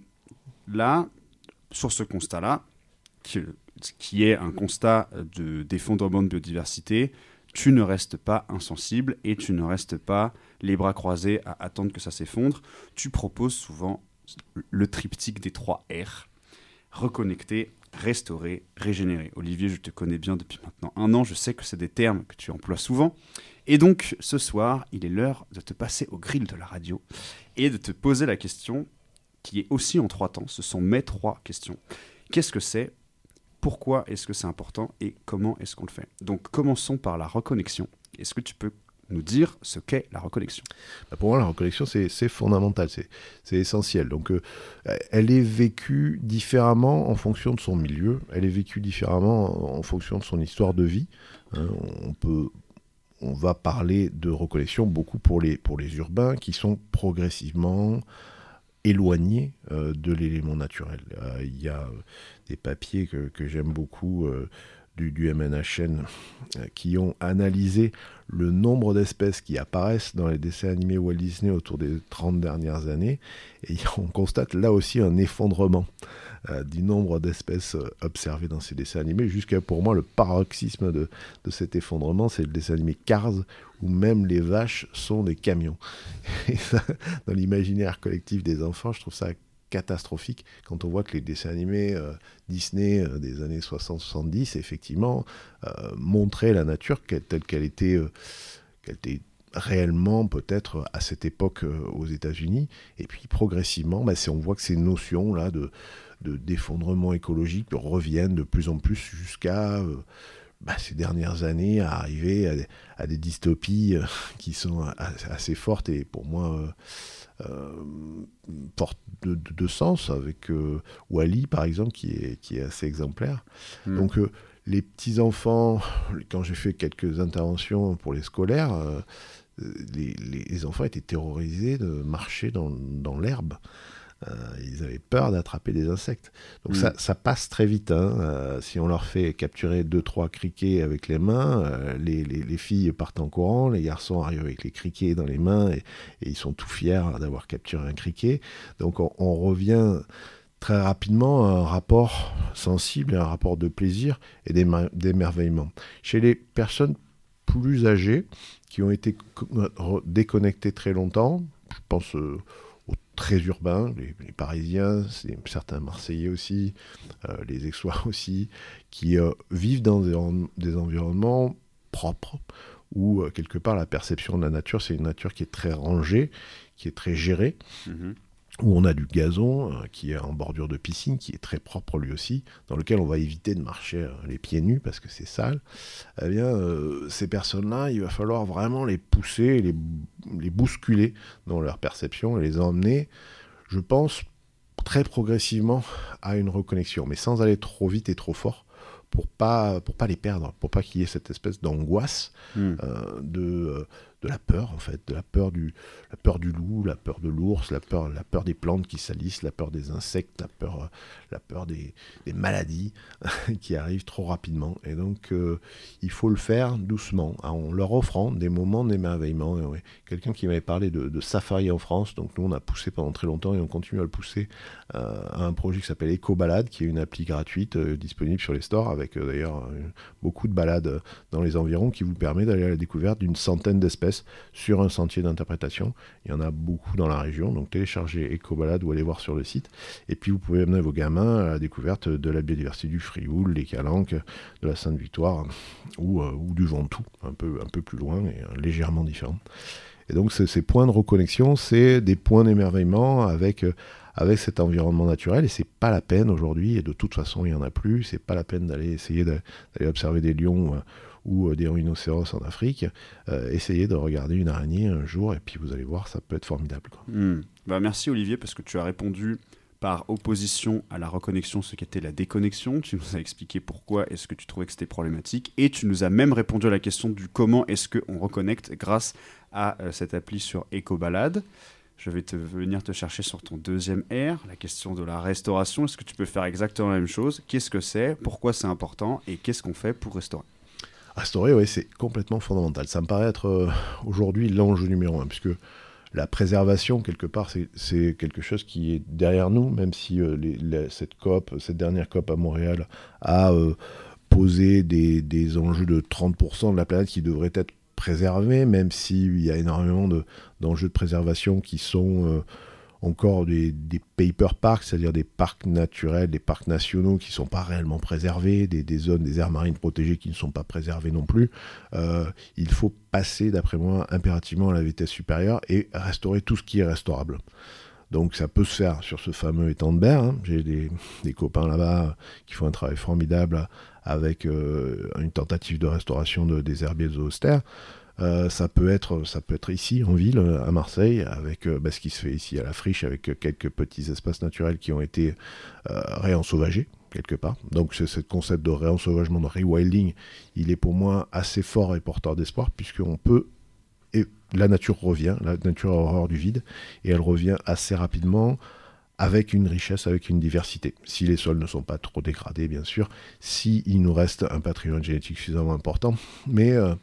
A: là, sur ce constat-là, qui, qui est un constat de, d'effondrement de biodiversité, tu ne restes pas insensible et tu ne restes pas les bras croisés à attendre que ça s'effondre. Tu proposes souvent le triptyque des trois R, reconnecter, restaurer, régénérer. Olivier, je te connais bien depuis maintenant un an, je sais que c'est des termes que tu emploies souvent. Et donc, ce soir, il est l'heure de te passer au grill de la radio et de te poser la question qui est aussi en trois temps. Ce sont mes trois questions. Qu'est-ce que c'est ? Pourquoi est-ce que c'est important et comment est-ce qu'on le fait ? Donc, commençons par la reconnexion. Est-ce que tu peux nous dire ce qu'est la reconnexion ?
B: Bah pour moi, la reconnexion, c'est, c'est fondamental, c'est, c'est essentiel. Donc, euh, elle est vécue différemment en fonction de son milieu, elle est vécue différemment en fonction de son histoire de vie. Hein, on peut... On va parler de reconnexion beaucoup pour les, pour les urbains qui sont progressivement éloignés euh, de l'élément naturel. Euh, il y a des papiers que, que j'aime beaucoup euh, du, du M N H N euh, qui ont analysé le nombre d'espèces qui apparaissent dans les dessins animés Walt Disney autour des trente dernières années. Et on constate là aussi un effondrement euh, du nombre d'espèces euh, observées dans ces dessins animés. Jusqu'à, pour moi, le paroxysme de, de cet effondrement, c'est le dessin animé Cars, où même les vaches sont des camions. Et ça, dans l'imaginaire collectif des enfants, je trouve ça catastrophique quand on voit que les dessins animés euh, Disney euh, des années soixante soixante-dix, effectivement, euh, montraient la nature telle qu'elle était, euh, qu'elle était réellement peut-être à cette époque euh, aux États-Unis. Et puis progressivement, bah, c'est, on voit que ces notions-là de, de, d'effondrement écologique reviennent de plus en plus jusqu'à euh, bah, ces dernières années à arriver à des, à des dystopies euh, qui sont assez, assez fortes et pour moi euh, euh, portent de, de, de sens avec euh, Wall-E par exemple qui est, qui est assez exemplaire. Mmh. Donc euh, les petits-enfants, quand j'ai fait quelques interventions pour les scolaires, euh, les, les, les enfants étaient terrorisés de marcher dans, dans l'herbe. Euh, ils avaient peur d'attraper des insectes. Donc mmh. ça, ça passe très vite. Hein. Euh, si on leur fait capturer deux, trois criquets avec les mains, euh, les, les, les filles partent en courant, les garçons arrivent avec les criquets dans les mains et, et ils sont tout fiers d'avoir capturé un criquet. Donc on, on revient très rapidement à un rapport sensible, un rapport de plaisir et d'émerveillement. Chez les personnes plus âgées qui ont été déconnectées très longtemps, je pense euh, aux très urbains, les, les Parisiens, certains Marseillais aussi, euh, les Aixois aussi, qui euh, vivent dans des, en, des environnements propres, où euh, quelque part la perception de la nature, c'est une nature qui est très rangée, qui est très gérée, mmh. où on a du gazon euh, qui est en bordure de piscine, qui est très propre lui aussi, dans lequel on va éviter de marcher euh, les pieds nus parce que c'est sale. Eh bien, euh, ces personnes-là, il va falloir vraiment les pousser, les, les bousculer dans leur perception et les emmener, je pense, très progressivement à une reconnexion, mais sans aller trop vite et trop fort, pour pas pour pas les perdre, pour pas qu'il y ait cette espèce d'angoisse mmh. euh, de euh, de la peur en fait, de la peur du la peur du loup, la peur de l'ours, la peur la peur des plantes qui salissent, la peur des insectes, la peur la peur des, des maladies qui arrivent trop rapidement. Et donc euh, il faut le faire doucement, en leur offrant des moments d'émerveillement. Et ouais, quelqu'un qui m'avait parlé de, de safari en France, donc nous on a poussé pendant très longtemps et on continue à le pousser euh, à un projet qui s'appelle Eco-Balade, qui est une appli gratuite euh, disponible sur les stores avec euh, d'ailleurs euh, beaucoup de balades dans les environs qui vous permet d'aller à la découverte d'une centaine d'espèces sur un sentier d'interprétation. Il y en a beaucoup dans la région, donc téléchargez Eco-Balade ou allez voir sur le site. Et puis vous pouvez amener vos gamins à la découverte de la biodiversité du Frioul, des Calanques, de la Sainte-Victoire ou, euh, ou du Ventoux, un peu, un peu plus loin et euh, légèrement différent. Et donc ces points de reconnexion, c'est des points d'émerveillement avec, euh, avec cet environnement naturel, et c'est pas la peine aujourd'hui, et de toute façon il n'y en a plus, c'est pas la peine d'aller essayer de, d'aller observer des lions euh, ou euh, des rhinocéros en Afrique. Euh, essayez de regarder une araignée un jour, et puis vous allez voir, ça peut être formidable, quoi.
A: Mmh. Bah, merci Olivier, parce que tu as répondu par opposition à la reconnexion, ce qu'était la déconnexion. Tu nous as expliqué pourquoi est-ce que tu trouvais que c'était problématique, et tu nous as même répondu à la question du comment est-ce qu'on reconnecte grâce à euh, cette appli sur Eco-Balade. Je vais te, venir te chercher sur ton deuxième R, la question de la restauration. Est-ce que tu peux faire exactement la même chose? Qu'est-ce que c'est? Pourquoi c'est important? Et qu'est-ce qu'on fait pour restaurer?
B: Restaurer, oui, c'est complètement fondamental. Ça me paraît être euh, aujourd'hui l'enjeu numéro un, puisque la préservation, quelque part, c'est, c'est quelque chose qui est derrière nous, même si euh, les, les, cette COP, cette dernière COP à Montréal a euh, posé des, des enjeux de trente pour cent de la planète qui devraient être préservés, même s'il y a énormément de, d'enjeux de préservation qui sont euh, encore des, des paper parks, c'est-à-dire des parcs naturels, des parcs nationaux qui ne sont pas réellement préservés, des, des zones, des aires marines protégées qui ne sont pas préservées non plus. Euh, il faut passer, d'après moi, impérativement à la vitesse supérieure et restaurer tout ce qui est restaurable. Donc ça peut se faire sur ce fameux étang de Berre. Hein. J'ai des, des copains là-bas qui font un travail formidable avec euh, une tentative de restauration de, des herbiers de zoostère. Euh, ça peut être, ça peut être ici, en ville, à Marseille, avec euh, bah, ce qui se fait ici à la Friche, avec quelques petits espaces naturels qui ont été euh, réensauvagés, quelque part. Donc c'est ce concept de réensauvagement, de rewilding, il est pour moi assez fort et porteur d'espoir, puisqu'on peut... Et la nature revient, la nature a horreur du vide, et elle revient assez rapidement avec une richesse, avec une diversité. Si les sols ne sont pas trop dégradés, bien sûr, s'il nous reste un patrimoine génétique suffisamment important, mais euh,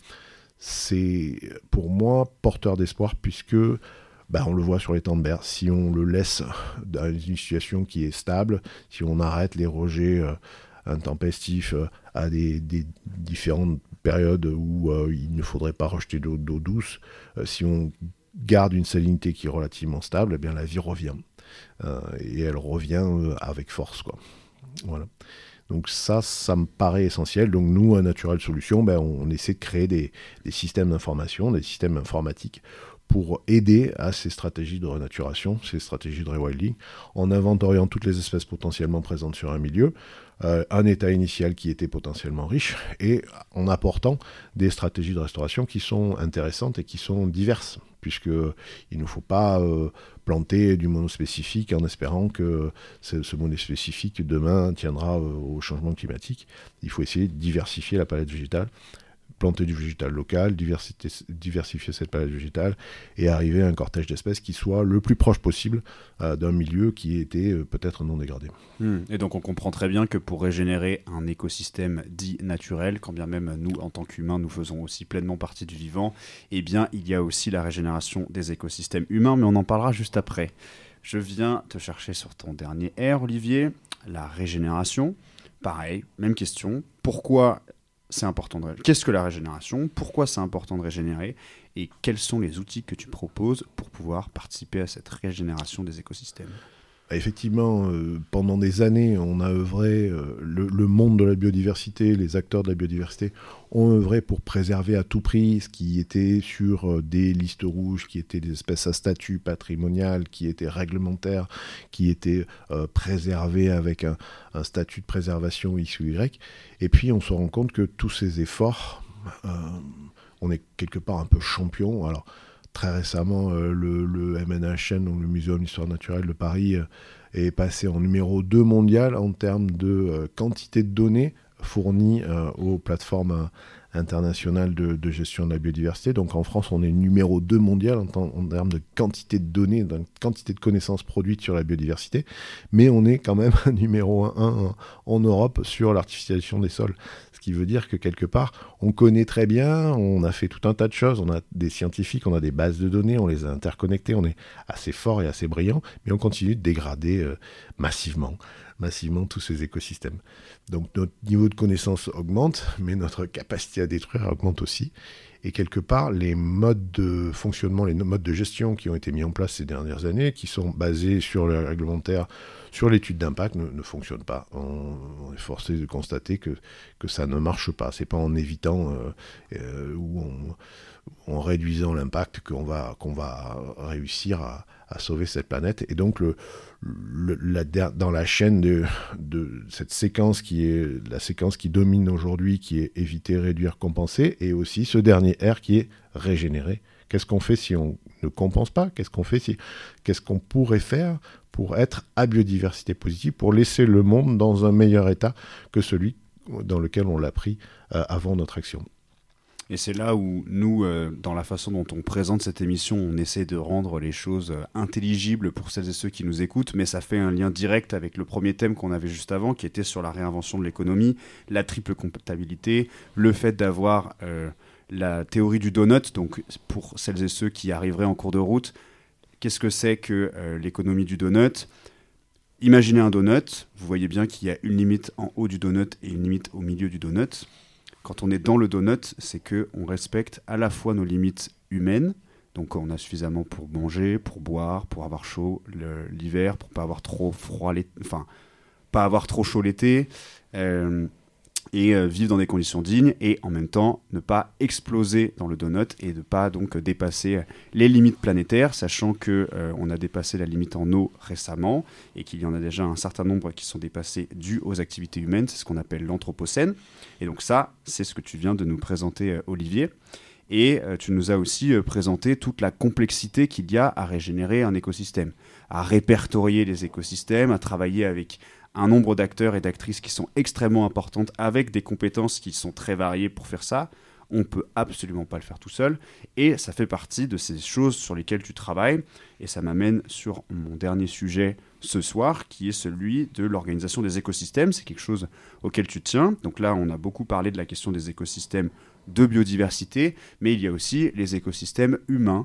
B: c'est pour moi porteur d'espoir, puisque bah, on le voit sur l'étang de Berre, si on le laisse dans une situation qui est stable, si on arrête les rejets euh, intempestifs euh, à des, des différentes périodes où euh, il ne faudrait pas rejeter d'eau, d'eau douce, euh, si on garde une salinité qui est relativement stable, eh bien la vie revient. Euh, et elle revient euh, avec force, quoi. Voilà. Donc ça, ça me paraît essentiel. Donc nous, à Natural Solutions, ben, on, on essaie de créer des, des systèmes d'information, des systèmes informatiques pour aider à ces stratégies de renaturation, ces stratégies de rewilding, en inventoriant toutes les espèces potentiellement présentes sur un milieu, euh, un état initial qui était potentiellement riche, et en apportant des stratégies de restauration qui sont intéressantes et qui sont diverses, puisqu'il ne faut pas euh, planter du monospécifique en espérant que ce, ce monospécifique demain tiendra euh, au changement climatique. Il faut essayer de diversifier la palette végétale, planter du végétal local, diversifier cette palette végétale et arriver à un cortège d'espèces qui soit le plus proche possible euh, d'un milieu qui était euh, peut-être non dégradé.
A: Mmh. Et donc on comprend très bien que pour régénérer un écosystème dit naturel, quand bien même nous en tant qu'humains nous faisons aussi pleinement partie du vivant, eh bien il y a aussi la régénération des écosystèmes humains, mais on en parlera juste après. Je viens te chercher sur ton dernier R, Olivier, la régénération. Pareil, même question. Pourquoi c'est important de régénérer ? Qu'est-ce que la régénération ? Pourquoi c'est important de régénérer ? Et quels sont les outils que tu proposes pour pouvoir participer à cette régénération des écosystèmes ?
B: Effectivement, euh, pendant des années, on a œuvré, euh, le, le monde de la biodiversité, les acteurs de la biodiversité ont œuvré pour préserver à tout prix ce qui était sur euh, des listes rouges, qui étaient des espèces à statut patrimonial, qui étaient réglementaires, qui étaient euh, préservées avec un, un statut de préservation X ou Y. Et puis on se rend compte que tous ces efforts, euh, on est quelque part un peu champion. Alors, très récemment, euh, le, le M N H N, donc le Muséum d'Histoire Naturelle de Paris, euh, est passé en numéro deux mondial en termes de euh, quantité de données fournies euh, aux plateformes euh, internationales de, de gestion de la biodiversité. Donc en France, on est numéro deux mondial en, temps, en termes de quantité de données, de quantité de connaissances produites sur la biodiversité, mais on est quand même numéro un en, en Europe sur l'artificialisation des sols. Ce qui veut dire que quelque part, on connaît très bien, on a fait tout un tas de choses, on a des scientifiques, on a des bases de données, on les a interconnectées, on est assez fort et assez brillant, mais on continue de dégrader euh, massivement, massivement tous ces écosystèmes. Donc notre niveau de connaissance augmente, mais notre capacité à détruire augmente aussi. Et quelque part, les modes de fonctionnement, les modes de gestion qui ont été mis en place ces dernières années, qui sont basés sur le réglementaire, sur l'étude d'impact, ne, ne fonctionnent pas. On, on est forcé de constater que, que ça ne marche pas. C'est pas en évitant euh, euh, ou en, en réduisant l'impact qu'on va, qu'on va réussir à, à sauver cette planète. Et donc, le, le, la, dans la chaîne de, de cette séquence qui est la séquence qui domine aujourd'hui, qui est éviter, réduire, compenser, et aussi ce dernier R qui est régénérer. Qu'est-ce qu'on fait si on ne compense pas ? Qu'est-ce qu'on fait si, qu'est-ce qu'on pourrait faire pour être à biodiversité positive, pour laisser le monde dans un meilleur état que celui dans lequel on l'a pris euh, avant notre action.
A: Et c'est là où nous, euh, dans la façon dont on présente cette émission, on essaie de rendre les choses euh, intelligibles pour celles et ceux qui nous écoutent, mais ça fait un lien direct avec le premier thème qu'on avait juste avant, qui était sur la réinvention de l'économie, la triple comptabilité, le fait d'avoir euh, la théorie du donut. Donc pour celles et ceux qui arriveraient en cours de route, qu'est-ce que c'est que euh, l'économie du donut ? Imaginez un donut, vous voyez bien qu'il y a une limite en haut du donut et une limite au milieu du donut. Quand on est dans le donut, c'est qu'on respecte à la fois nos limites humaines, donc on a suffisamment pour manger, pour boire, pour avoir chaud le, l'hiver, pour pas avoir trop froid l'été, enfin, pas avoir trop chaud l'été, euh, et euh, vivre dans des conditions dignes, et en même temps ne pas exploser dans le donut et ne pas donc dépasser les limites planétaires, sachant que euh, on a dépassé la limite en eau récemment et qu'il y en a déjà un certain nombre qui sont dépassés dus aux activités humaines, c'est ce qu'on appelle l'anthropocène. Et donc ça, c'est ce que tu viens de nous présenter, euh, Olivier. Et euh, tu nous as aussi euh, présenté toute la complexité qu'il y a à régénérer un écosystème, à répertorier les écosystèmes, à travailler avec un nombre d'acteurs et d'actrices qui sont extrêmement importantes, avec des compétences qui sont très variées pour faire ça. On ne peut absolument pas le faire tout seul. Et ça fait partie de ces choses sur lesquelles tu travailles. Et ça m'amène sur mon dernier sujet ce soir, qui est celui de l'organisation des écosystèmes. C'est quelque chose auquel tu tiens. Donc là, on a beaucoup parlé de la question des écosystèmes de biodiversité, mais il y a aussi les écosystèmes humains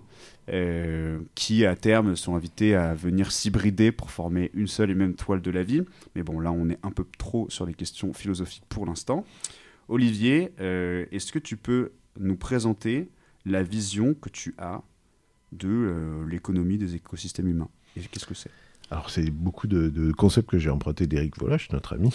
A: euh, qui, à terme, sont invités à venir s'hybrider pour former une seule et même toile de la vie. Mais bon, là, on est un peu trop sur les questions philosophiques pour l'instant. Olivier, euh, est-ce que tu peux nous présenter la vision que tu as de euh, l'économie des écosystèmes humains ? Et qu'est-ce que c'est ?
B: Alors, c'est beaucoup de, de concepts que j'ai empruntés d'Éric Volache, notre ami,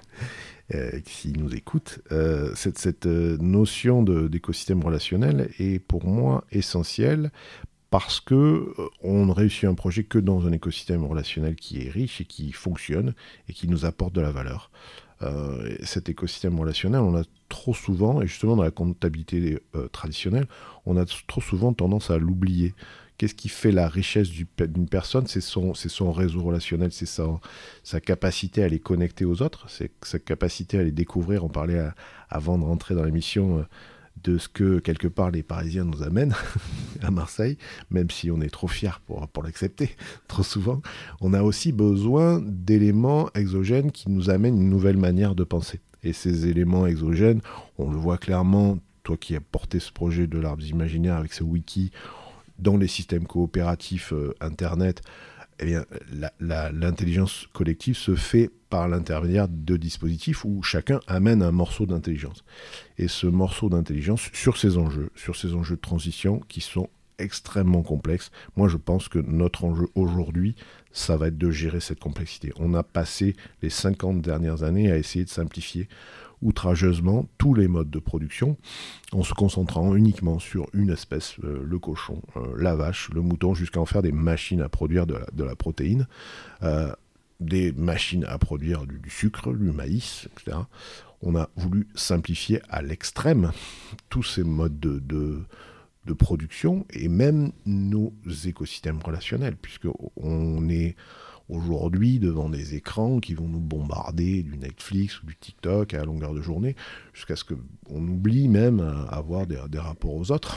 B: euh, s'il nous écoute. Euh, cette cette euh, notion de, d'écosystème relationnel est pour moi essentielle parce que euh, on ne réussit un projet que dans un écosystème relationnel qui est riche et qui fonctionne et qui nous apporte de la valeur. Euh, cet écosystème relationnel, on a trop souvent, et justement dans la comptabilité euh, traditionnelle, on a trop souvent tendance à l'oublier. Qu'est-ce qui fait la richesse du, d'une personne ? C'est son, c'est son réseau relationnel, c'est sa, sa capacité à les connecter aux autres, c'est sa capacité à les découvrir. On parlait à, avant de rentrer dans l'émission euh, de ce que, quelque part, les Parisiens nous amènent à Marseille, même si on est trop fiers pour, pour l'accepter, trop souvent. On a aussi besoin d'éléments exogènes qui nous amènent une nouvelle manière de penser. Et ces éléments exogènes, on le voit clairement, toi qui as porté ce projet de l'arbre imaginaire avec ce wiki, dans les systèmes coopératifs euh, Internet, eh bien, la, la, l'intelligence collective se fait par l'intermédiaire de dispositifs où chacun amène un morceau d'intelligence. Et ce morceau d'intelligence, sur ces enjeux, sur ces enjeux de transition qui sont extrêmement complexes, moi je pense que notre enjeu aujourd'hui, ça va être de gérer cette complexité. On a passé les cinquante dernières années à essayer de simplifier outrageusement tous les modes de production en se concentrant uniquement sur une espèce, euh, le cochon, euh, la vache, le mouton, jusqu'à en faire des machines à produire de la, de la protéine, euh, des machines à produire du, du sucre, du maïs, et cetera. On a voulu simplifier à l'extrême tous ces modes de, de, de production et même nos écosystèmes relationnels, puisqu'on est aujourd'hui devant des écrans qui vont nous bombarder du Netflix ou du TikTok à longueur de journée, jusqu'à ce qu'on oublie même à avoir des, des rapports aux autres.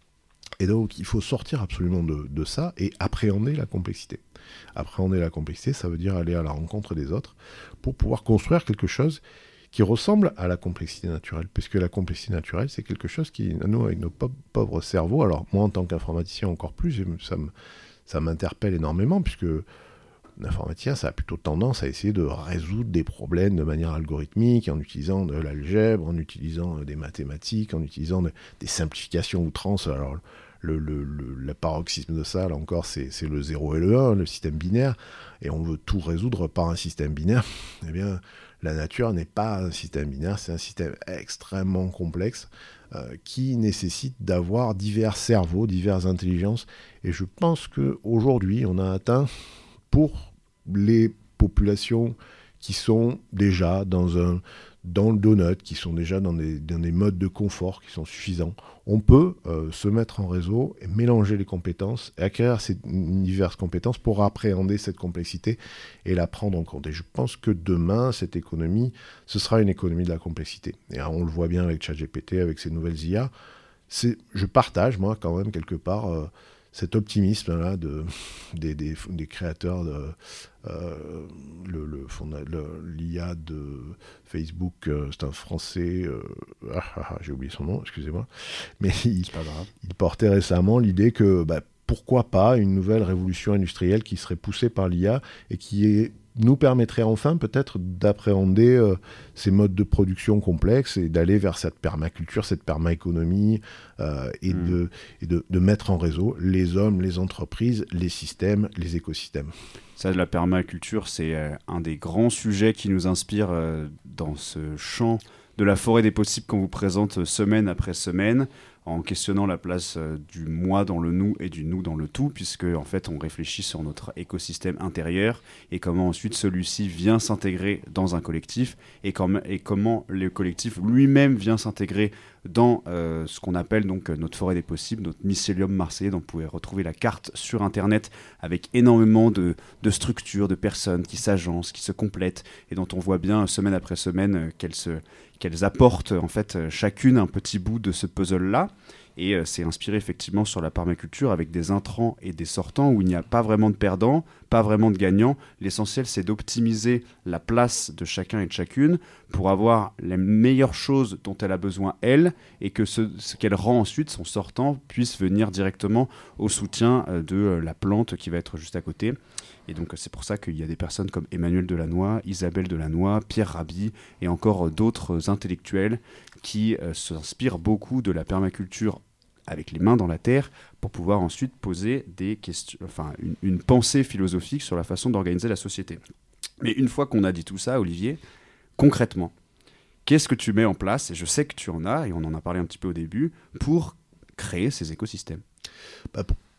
B: Et donc il faut sortir absolument de, de ça et appréhender la complexité. Appréhender la complexité, ça veut dire aller à la rencontre des autres pour pouvoir construire quelque chose qui ressemble à la complexité naturelle, puisque la complexité naturelle, c'est quelque chose qui, nous, avec nos pauvres cerveaux, alors moi en tant qu'informaticien encore plus, ça, me, ça m'interpelle énormément, puisque l'informaticien, ça a plutôt tendance à essayer de résoudre des problèmes de manière algorithmique, en utilisant de l'algèbre, en utilisant des mathématiques, en utilisant de, des simplifications outrance. Alors, le, le, le, le paroxysme de ça, là encore, c'est, c'est le zéro et le un, le système binaire, et on veut tout résoudre par un système binaire. Eh bien, la nature n'est pas un système binaire, c'est un système extrêmement complexe euh, qui nécessite d'avoir divers cerveaux, diverses intelligences, et je pense qu'aujourd'hui, on a atteint, pour les populations qui sont déjà dans, un, dans le donut, qui sont déjà dans des, dans des modes de confort qui sont suffisants, on peut euh, se mettre en réseau et mélanger les compétences et acquérir ces diverses compétences pour appréhender cette complexité et la prendre en compte. Et je pense que demain, cette économie, ce sera une économie de la complexité. Et on le voit bien avec ChatGPT, avec ces nouvelles I A. C'est, je partage, moi, quand même, quelque part... Euh, cet optimisme-là de, des, des, des créateurs de euh, le, le, le, l'I A de Facebook, euh, c'est un Français, euh, ah, ah, ah, j'ai oublié son nom, excusez-moi, mais il, il portait récemment l'idée que bah, pourquoi pas une nouvelle révolution industrielle qui serait poussée par l'I A et qui est nous permettrait enfin peut-être d'appréhender euh, ces modes de production complexes et d'aller vers cette permaculture, cette permaéconomie euh, et, mmh. de, et de, de mettre en réseau les hommes, les entreprises, les systèmes, les écosystèmes.
A: Ça, la permaculture, c'est euh, un des grands sujets qui nous inspire euh, dans ce champ de la forêt des possibles qu'on vous présente semaine après semaine, en questionnant la place euh, du moi dans le nous et du nous dans le tout, puisque en fait on réfléchit sur notre écosystème intérieur et comment ensuite celui-ci vient s'intégrer dans un collectif et, com- et comment le collectif lui-même vient s'intégrer dans euh, ce qu'on appelle donc notre forêt des possibles, notre mycélium marseillais, dont vous pouvez retrouver la carte sur internet avec énormément de, de structures, de personnes qui s'agencent, qui se complètent et dont on voit bien semaine après semaine euh, qu'elles se qu'elles apportent en fait chacune un petit bout de ce puzzle-là. Et euh, c'est inspiré effectivement sur la permaculture avec des intrants et des sortants où il n'y a pas vraiment de perdants, pas vraiment de gagnants. L'essentiel, c'est d'optimiser la place de chacun et de chacune pour avoir les meilleures choses dont elle a besoin, elle, et que ce, ce qu'elle rend ensuite, son sortant, puisse venir directement au soutien euh, de euh, la plante qui va être juste à côté. Et donc c'est pour ça qu'il y a des personnes comme Emmanuel Delannoy, Isabelle Delannoy, Pierre Rabhi et encore d'autres intellectuels qui euh, s'inspirent beaucoup de la permaculture avec les mains dans la terre pour pouvoir ensuite poser des questions, enfin une, une pensée philosophique sur la façon d'organiser la société. Mais une fois qu'on a dit tout ça, Olivier, concrètement, qu'est-ce que tu mets en place, et je sais que tu en as, et on en a parlé un petit peu au début, pour créer ces écosystèmes ?
B: Bah, pour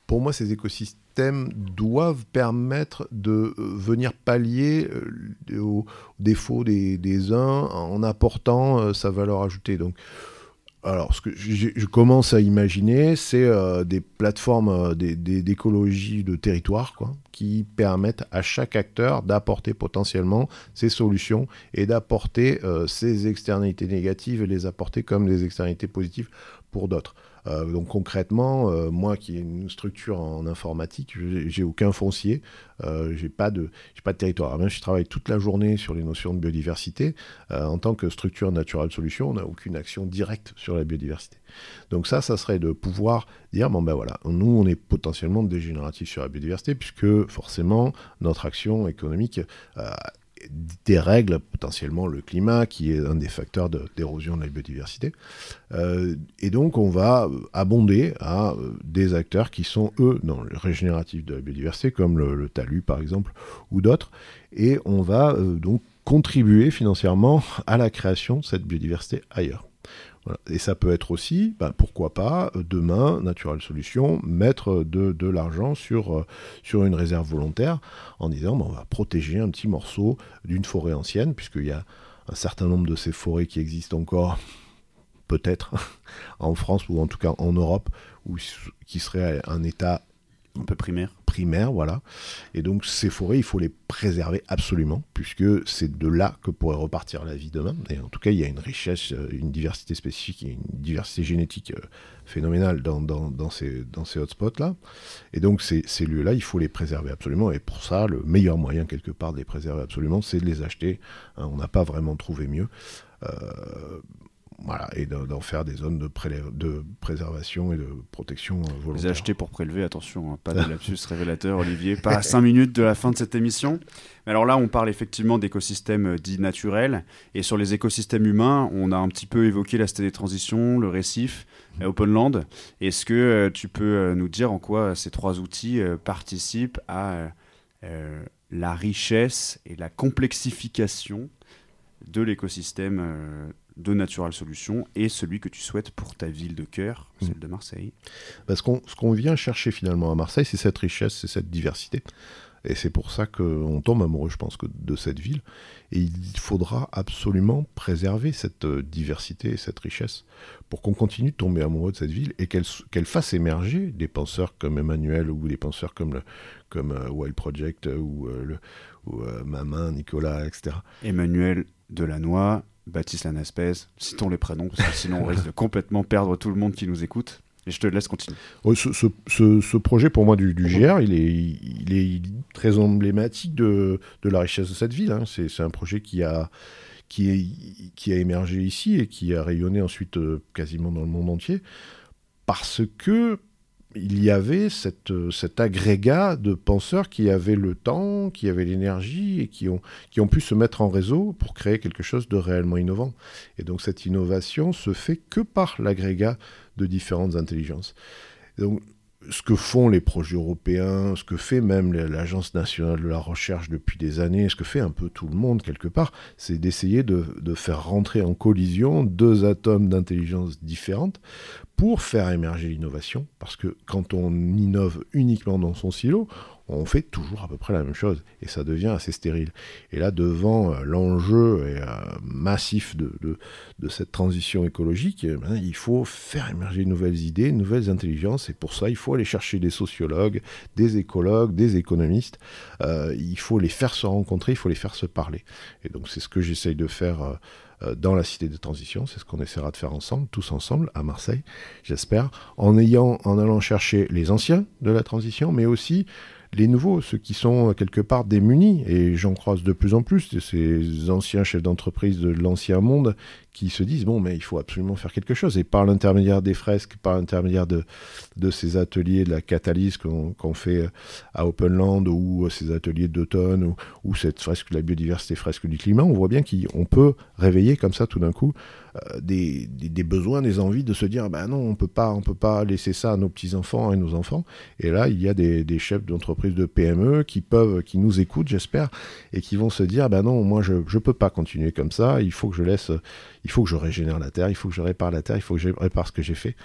B: pour moi, ces écosystèmes doivent permettre de venir pallier euh, aux défauts des, des uns en apportant euh, sa valeur ajoutée. Donc, alors, ce que je, je commence à imaginer, c'est euh, des plateformes euh, des, des, d'écologie de territoire, quoi, qui permettent à chaque acteur d'apporter potentiellement ses solutions et d'apporter euh, ses externalités négatives et les apporter comme des externalités positives pour d'autres. Euh, donc concrètement, euh, moi qui ai une structure en informatique, j'ai, j'ai aucun foncier, euh, j'ai pas de, j'ai pas de territoire. Alors même je travaille toute la journée sur les notions de biodiversité. Euh, en tant que structure Natural Solutions, on n'a aucune action directe sur la biodiversité. Donc ça, ça serait de pouvoir dire, bon ben voilà, nous on est potentiellement dégénératif sur la biodiversité puisque forcément notre action économique euh, dérègle potentiellement le climat, qui est un des facteurs de, d'érosion de la biodiversité. Euh, et donc, on va abonder à euh, des acteurs qui sont, eux, dans le régénératif de la biodiversité, comme le, le talus, par exemple, ou d'autres. Et on va euh, donc contribuer financièrement à la création de cette biodiversité ailleurs. Voilà. Et ça peut être aussi, ben, pourquoi pas, demain, Natural Solutions, mettre de, de l'argent sur, euh, sur une réserve volontaire en disant ben, on va protéger un petit morceau d'une forêt ancienne, puisqu'il y a un certain nombre de ces forêts qui existent encore, peut-être, en France ou en tout cas en Europe, où, qui seraient à un état
A: un peu primaire.
B: Primaire, voilà. Et donc, ces forêts, il faut les préserver absolument, puisque c'est de là que pourrait repartir la vie demain. Et en tout cas, il y a une richesse, une diversité spécifique, une diversité génétique phénoménale dans, dans, dans ces, dans ces hotspots-là. Et donc, ces, ces lieux-là, il faut les préserver absolument. Et pour ça, le meilleur moyen, quelque part, de les préserver absolument, c'est de les acheter. Hein, on n'a pas vraiment trouvé mieux. Euh, Voilà, et d'en faire des zones de, prélève, de préservation et de protection volontaire.
A: Les acheter pour prélever, attention, hein, pas de lapsus révélateur, Olivier, pas à cinq minutes de la fin de cette émission. Mais alors là, on parle effectivement d'écosystèmes dits naturels, et sur les écosystèmes humains, on a un petit peu évoqué la Cité des Transitions, le récif, mmh. Openland. Est-ce que euh, tu peux euh, nous dire en quoi ces trois outils euh, participent à euh, la richesse et la complexification de l'écosystème euh, de Natural Solutions et celui que tu souhaites pour ta ville de cœur, mmh. celle de Marseille?
B: Parce qu'on, ce qu'on vient chercher finalement à Marseille, c'est cette richesse, c'est cette diversité. Et c'est pour ça qu'on tombe amoureux, je pense, que de cette ville. Et il faudra absolument préserver cette diversité et cette richesse pour qu'on continue de tomber amoureux de cette ville et qu'elle, qu'elle fasse émerger des penseurs comme Emmanuel ou des penseurs comme, le, comme uh, Wild Project ou, uh, le, ou uh, Mamin, Nicolas, et cetera.
A: Emmanuel Delannoy, Baptiste Lanaspez, citons les prénoms, parce que sinon on risque de complètement perdre tout le monde qui nous écoute. Et je te laisse continuer.
B: Oui, ce, ce, ce, ce projet, pour moi, du, du G R, il est, il est très emblématique de, de la richesse de cette ville. Hein. C'est, c'est un projet qui a, qui, est, qui a émergé ici et qui a rayonné ensuite euh, quasiment dans le monde entier, parce que il y avait cette, cet agrégat de penseurs qui avaient le temps, qui avaient l'énergie et qui ont, qui ont pu se mettre en réseau pour créer quelque chose de réellement innovant. Et donc cette innovation se fait que par l'agrégat de différentes intelligences. Et donc ce que font les projets européens, ce que fait même l'Agence nationale de la recherche depuis des années, ce que fait un peu tout le monde quelque part, c'est d'essayer de, de faire rentrer en collision deux atomes d'intelligence différentes pour faire émerger l'innovation, parce que quand on innove uniquement dans son silo, on fait toujours à peu près la même chose, et ça devient assez stérile. Et là, devant euh, l'enjeu et, euh, massif de, de, de cette transition écologique, eh ben, il faut faire émerger de nouvelles idées, de nouvelles intelligences, et pour ça, il faut aller chercher des sociologues, des écologues, des économistes, euh, il faut les faire se rencontrer, il faut les faire se parler. Et donc, c'est ce que j'essaye de faire euh, dans la cité de transition, c'est ce qu'on essaiera de faire ensemble, tous ensemble, à Marseille, j'espère, en, ayant, en allant chercher les anciens de la transition, mais aussi les nouveaux, ceux qui sont quelque part démunis, et j'en croise de plus en plus, ces anciens chefs d'entreprise de l'ancien monde qui se disent, bon, mais il faut absolument faire quelque chose. Et par l'intermédiaire des fresques, par l'intermédiaire de, de ces ateliers de la catalyse qu'on, qu'on fait à Openland, ou ces ateliers d'automne, ou, ou cette fresque de la biodiversité, fresque du climat, on voit bien qu'on peut réveiller comme ça tout d'un coup euh, des, des, des besoins, des envies de se dire, ben non, on peut pas, on peut pas laisser ça à nos petits-enfants et nos enfants. Et là, il y a des, des chefs d'entreprise de P M E qui peuvent, qui nous écoutent, j'espère, et qui vont se dire, ben non, moi je, je peux pas continuer comme ça, il faut que je laisse, il faut que je régénère la terre, il faut que je répare la terre, il faut que je répare ce que j'ai fait.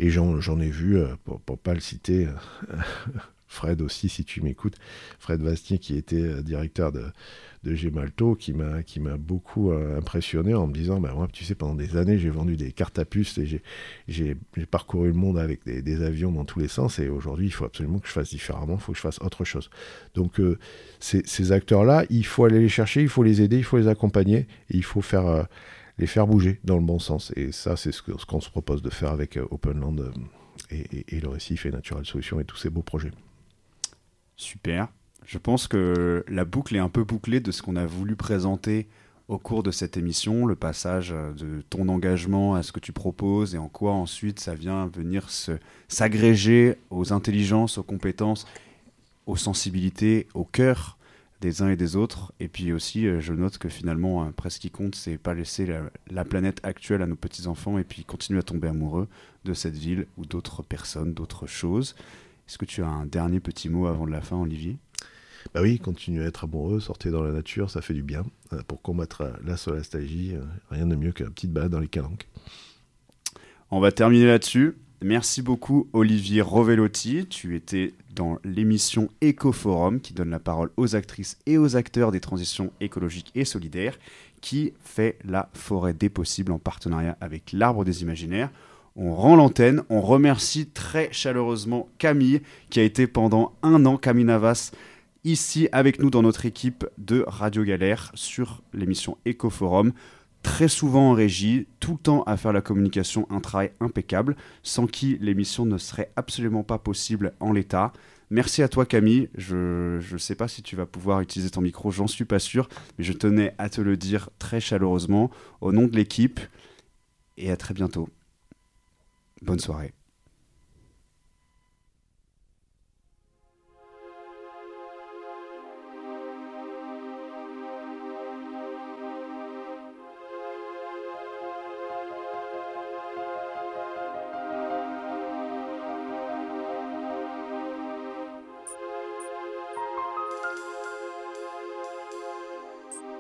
B: Et j'en, j'en ai vu, euh, pour ne pas le citer, euh, Fred aussi, si tu m'écoutes, Fred Vastier, qui était euh, directeur de, de Gemalto, qui m'a, qui m'a beaucoup euh, impressionné en me disant, bah, moi, tu sais, pendant des années, j'ai vendu des cartes à puce et j'ai, j'ai, j'ai parcouru le monde avec des, des avions dans tous les sens, et aujourd'hui, il faut absolument que je fasse différemment, il faut que je fasse autre chose. Donc, euh, ces, ces acteurs-là, il faut aller les chercher, il faut les aider, il faut les accompagner, et il faut faire, euh, les faire bouger dans le bon sens. Et ça, c'est ce, que, ce qu'on se propose de faire avec euh, Openland euh, et, et, et le Récif et Natural Solutions et tous ces beaux projets.
A: Super. Je pense que la boucle est un peu bouclée de ce qu'on a voulu présenter au cours de cette émission, le passage de ton engagement à ce que tu proposes et en quoi ensuite ça vient venir se, s'agréger aux intelligences, aux compétences, aux sensibilités, au cœur des uns et des autres. Et puis aussi, je note que finalement, presque ce qui compte, c'est pas laisser la, la planète actuelle à nos petits-enfants et puis continuer à tomber amoureux de cette ville ou d'autres personnes, d'autres choses. Est-ce que tu as un dernier petit mot avant de la fin, Olivier ?
B: Bah oui, continuez à être amoureux, sortez dans la nature, ça fait du bien. Pour combattre la solastalgie, rien de mieux qu'une petite balade dans les calanques.
A: On va terminer là-dessus. Merci beaucoup, Olivier Rovellotti. Tu étais dans l'émission Écoforum qui donne la parole aux actrices et aux acteurs des transitions écologiques et solidaires, qui fait la forêt des possibles en partenariat avec l'Arbre des Imaginaires. On rend l'antenne, on remercie très chaleureusement Camille, qui a été pendant un an, Camille Navas, ici avec nous dans notre équipe de Radio Galère sur l'émission Écoforum, très souvent en régie, tout le temps à faire la communication, un travail impeccable, sans qui l'émission ne serait absolument pas possible en l'état. Merci à toi Camille, je ne sais pas si tu vas pouvoir utiliser ton micro, j'en suis pas sûr, mais je tenais à te le dire très chaleureusement, au nom de l'équipe, et à très bientôt. Bonne soirée.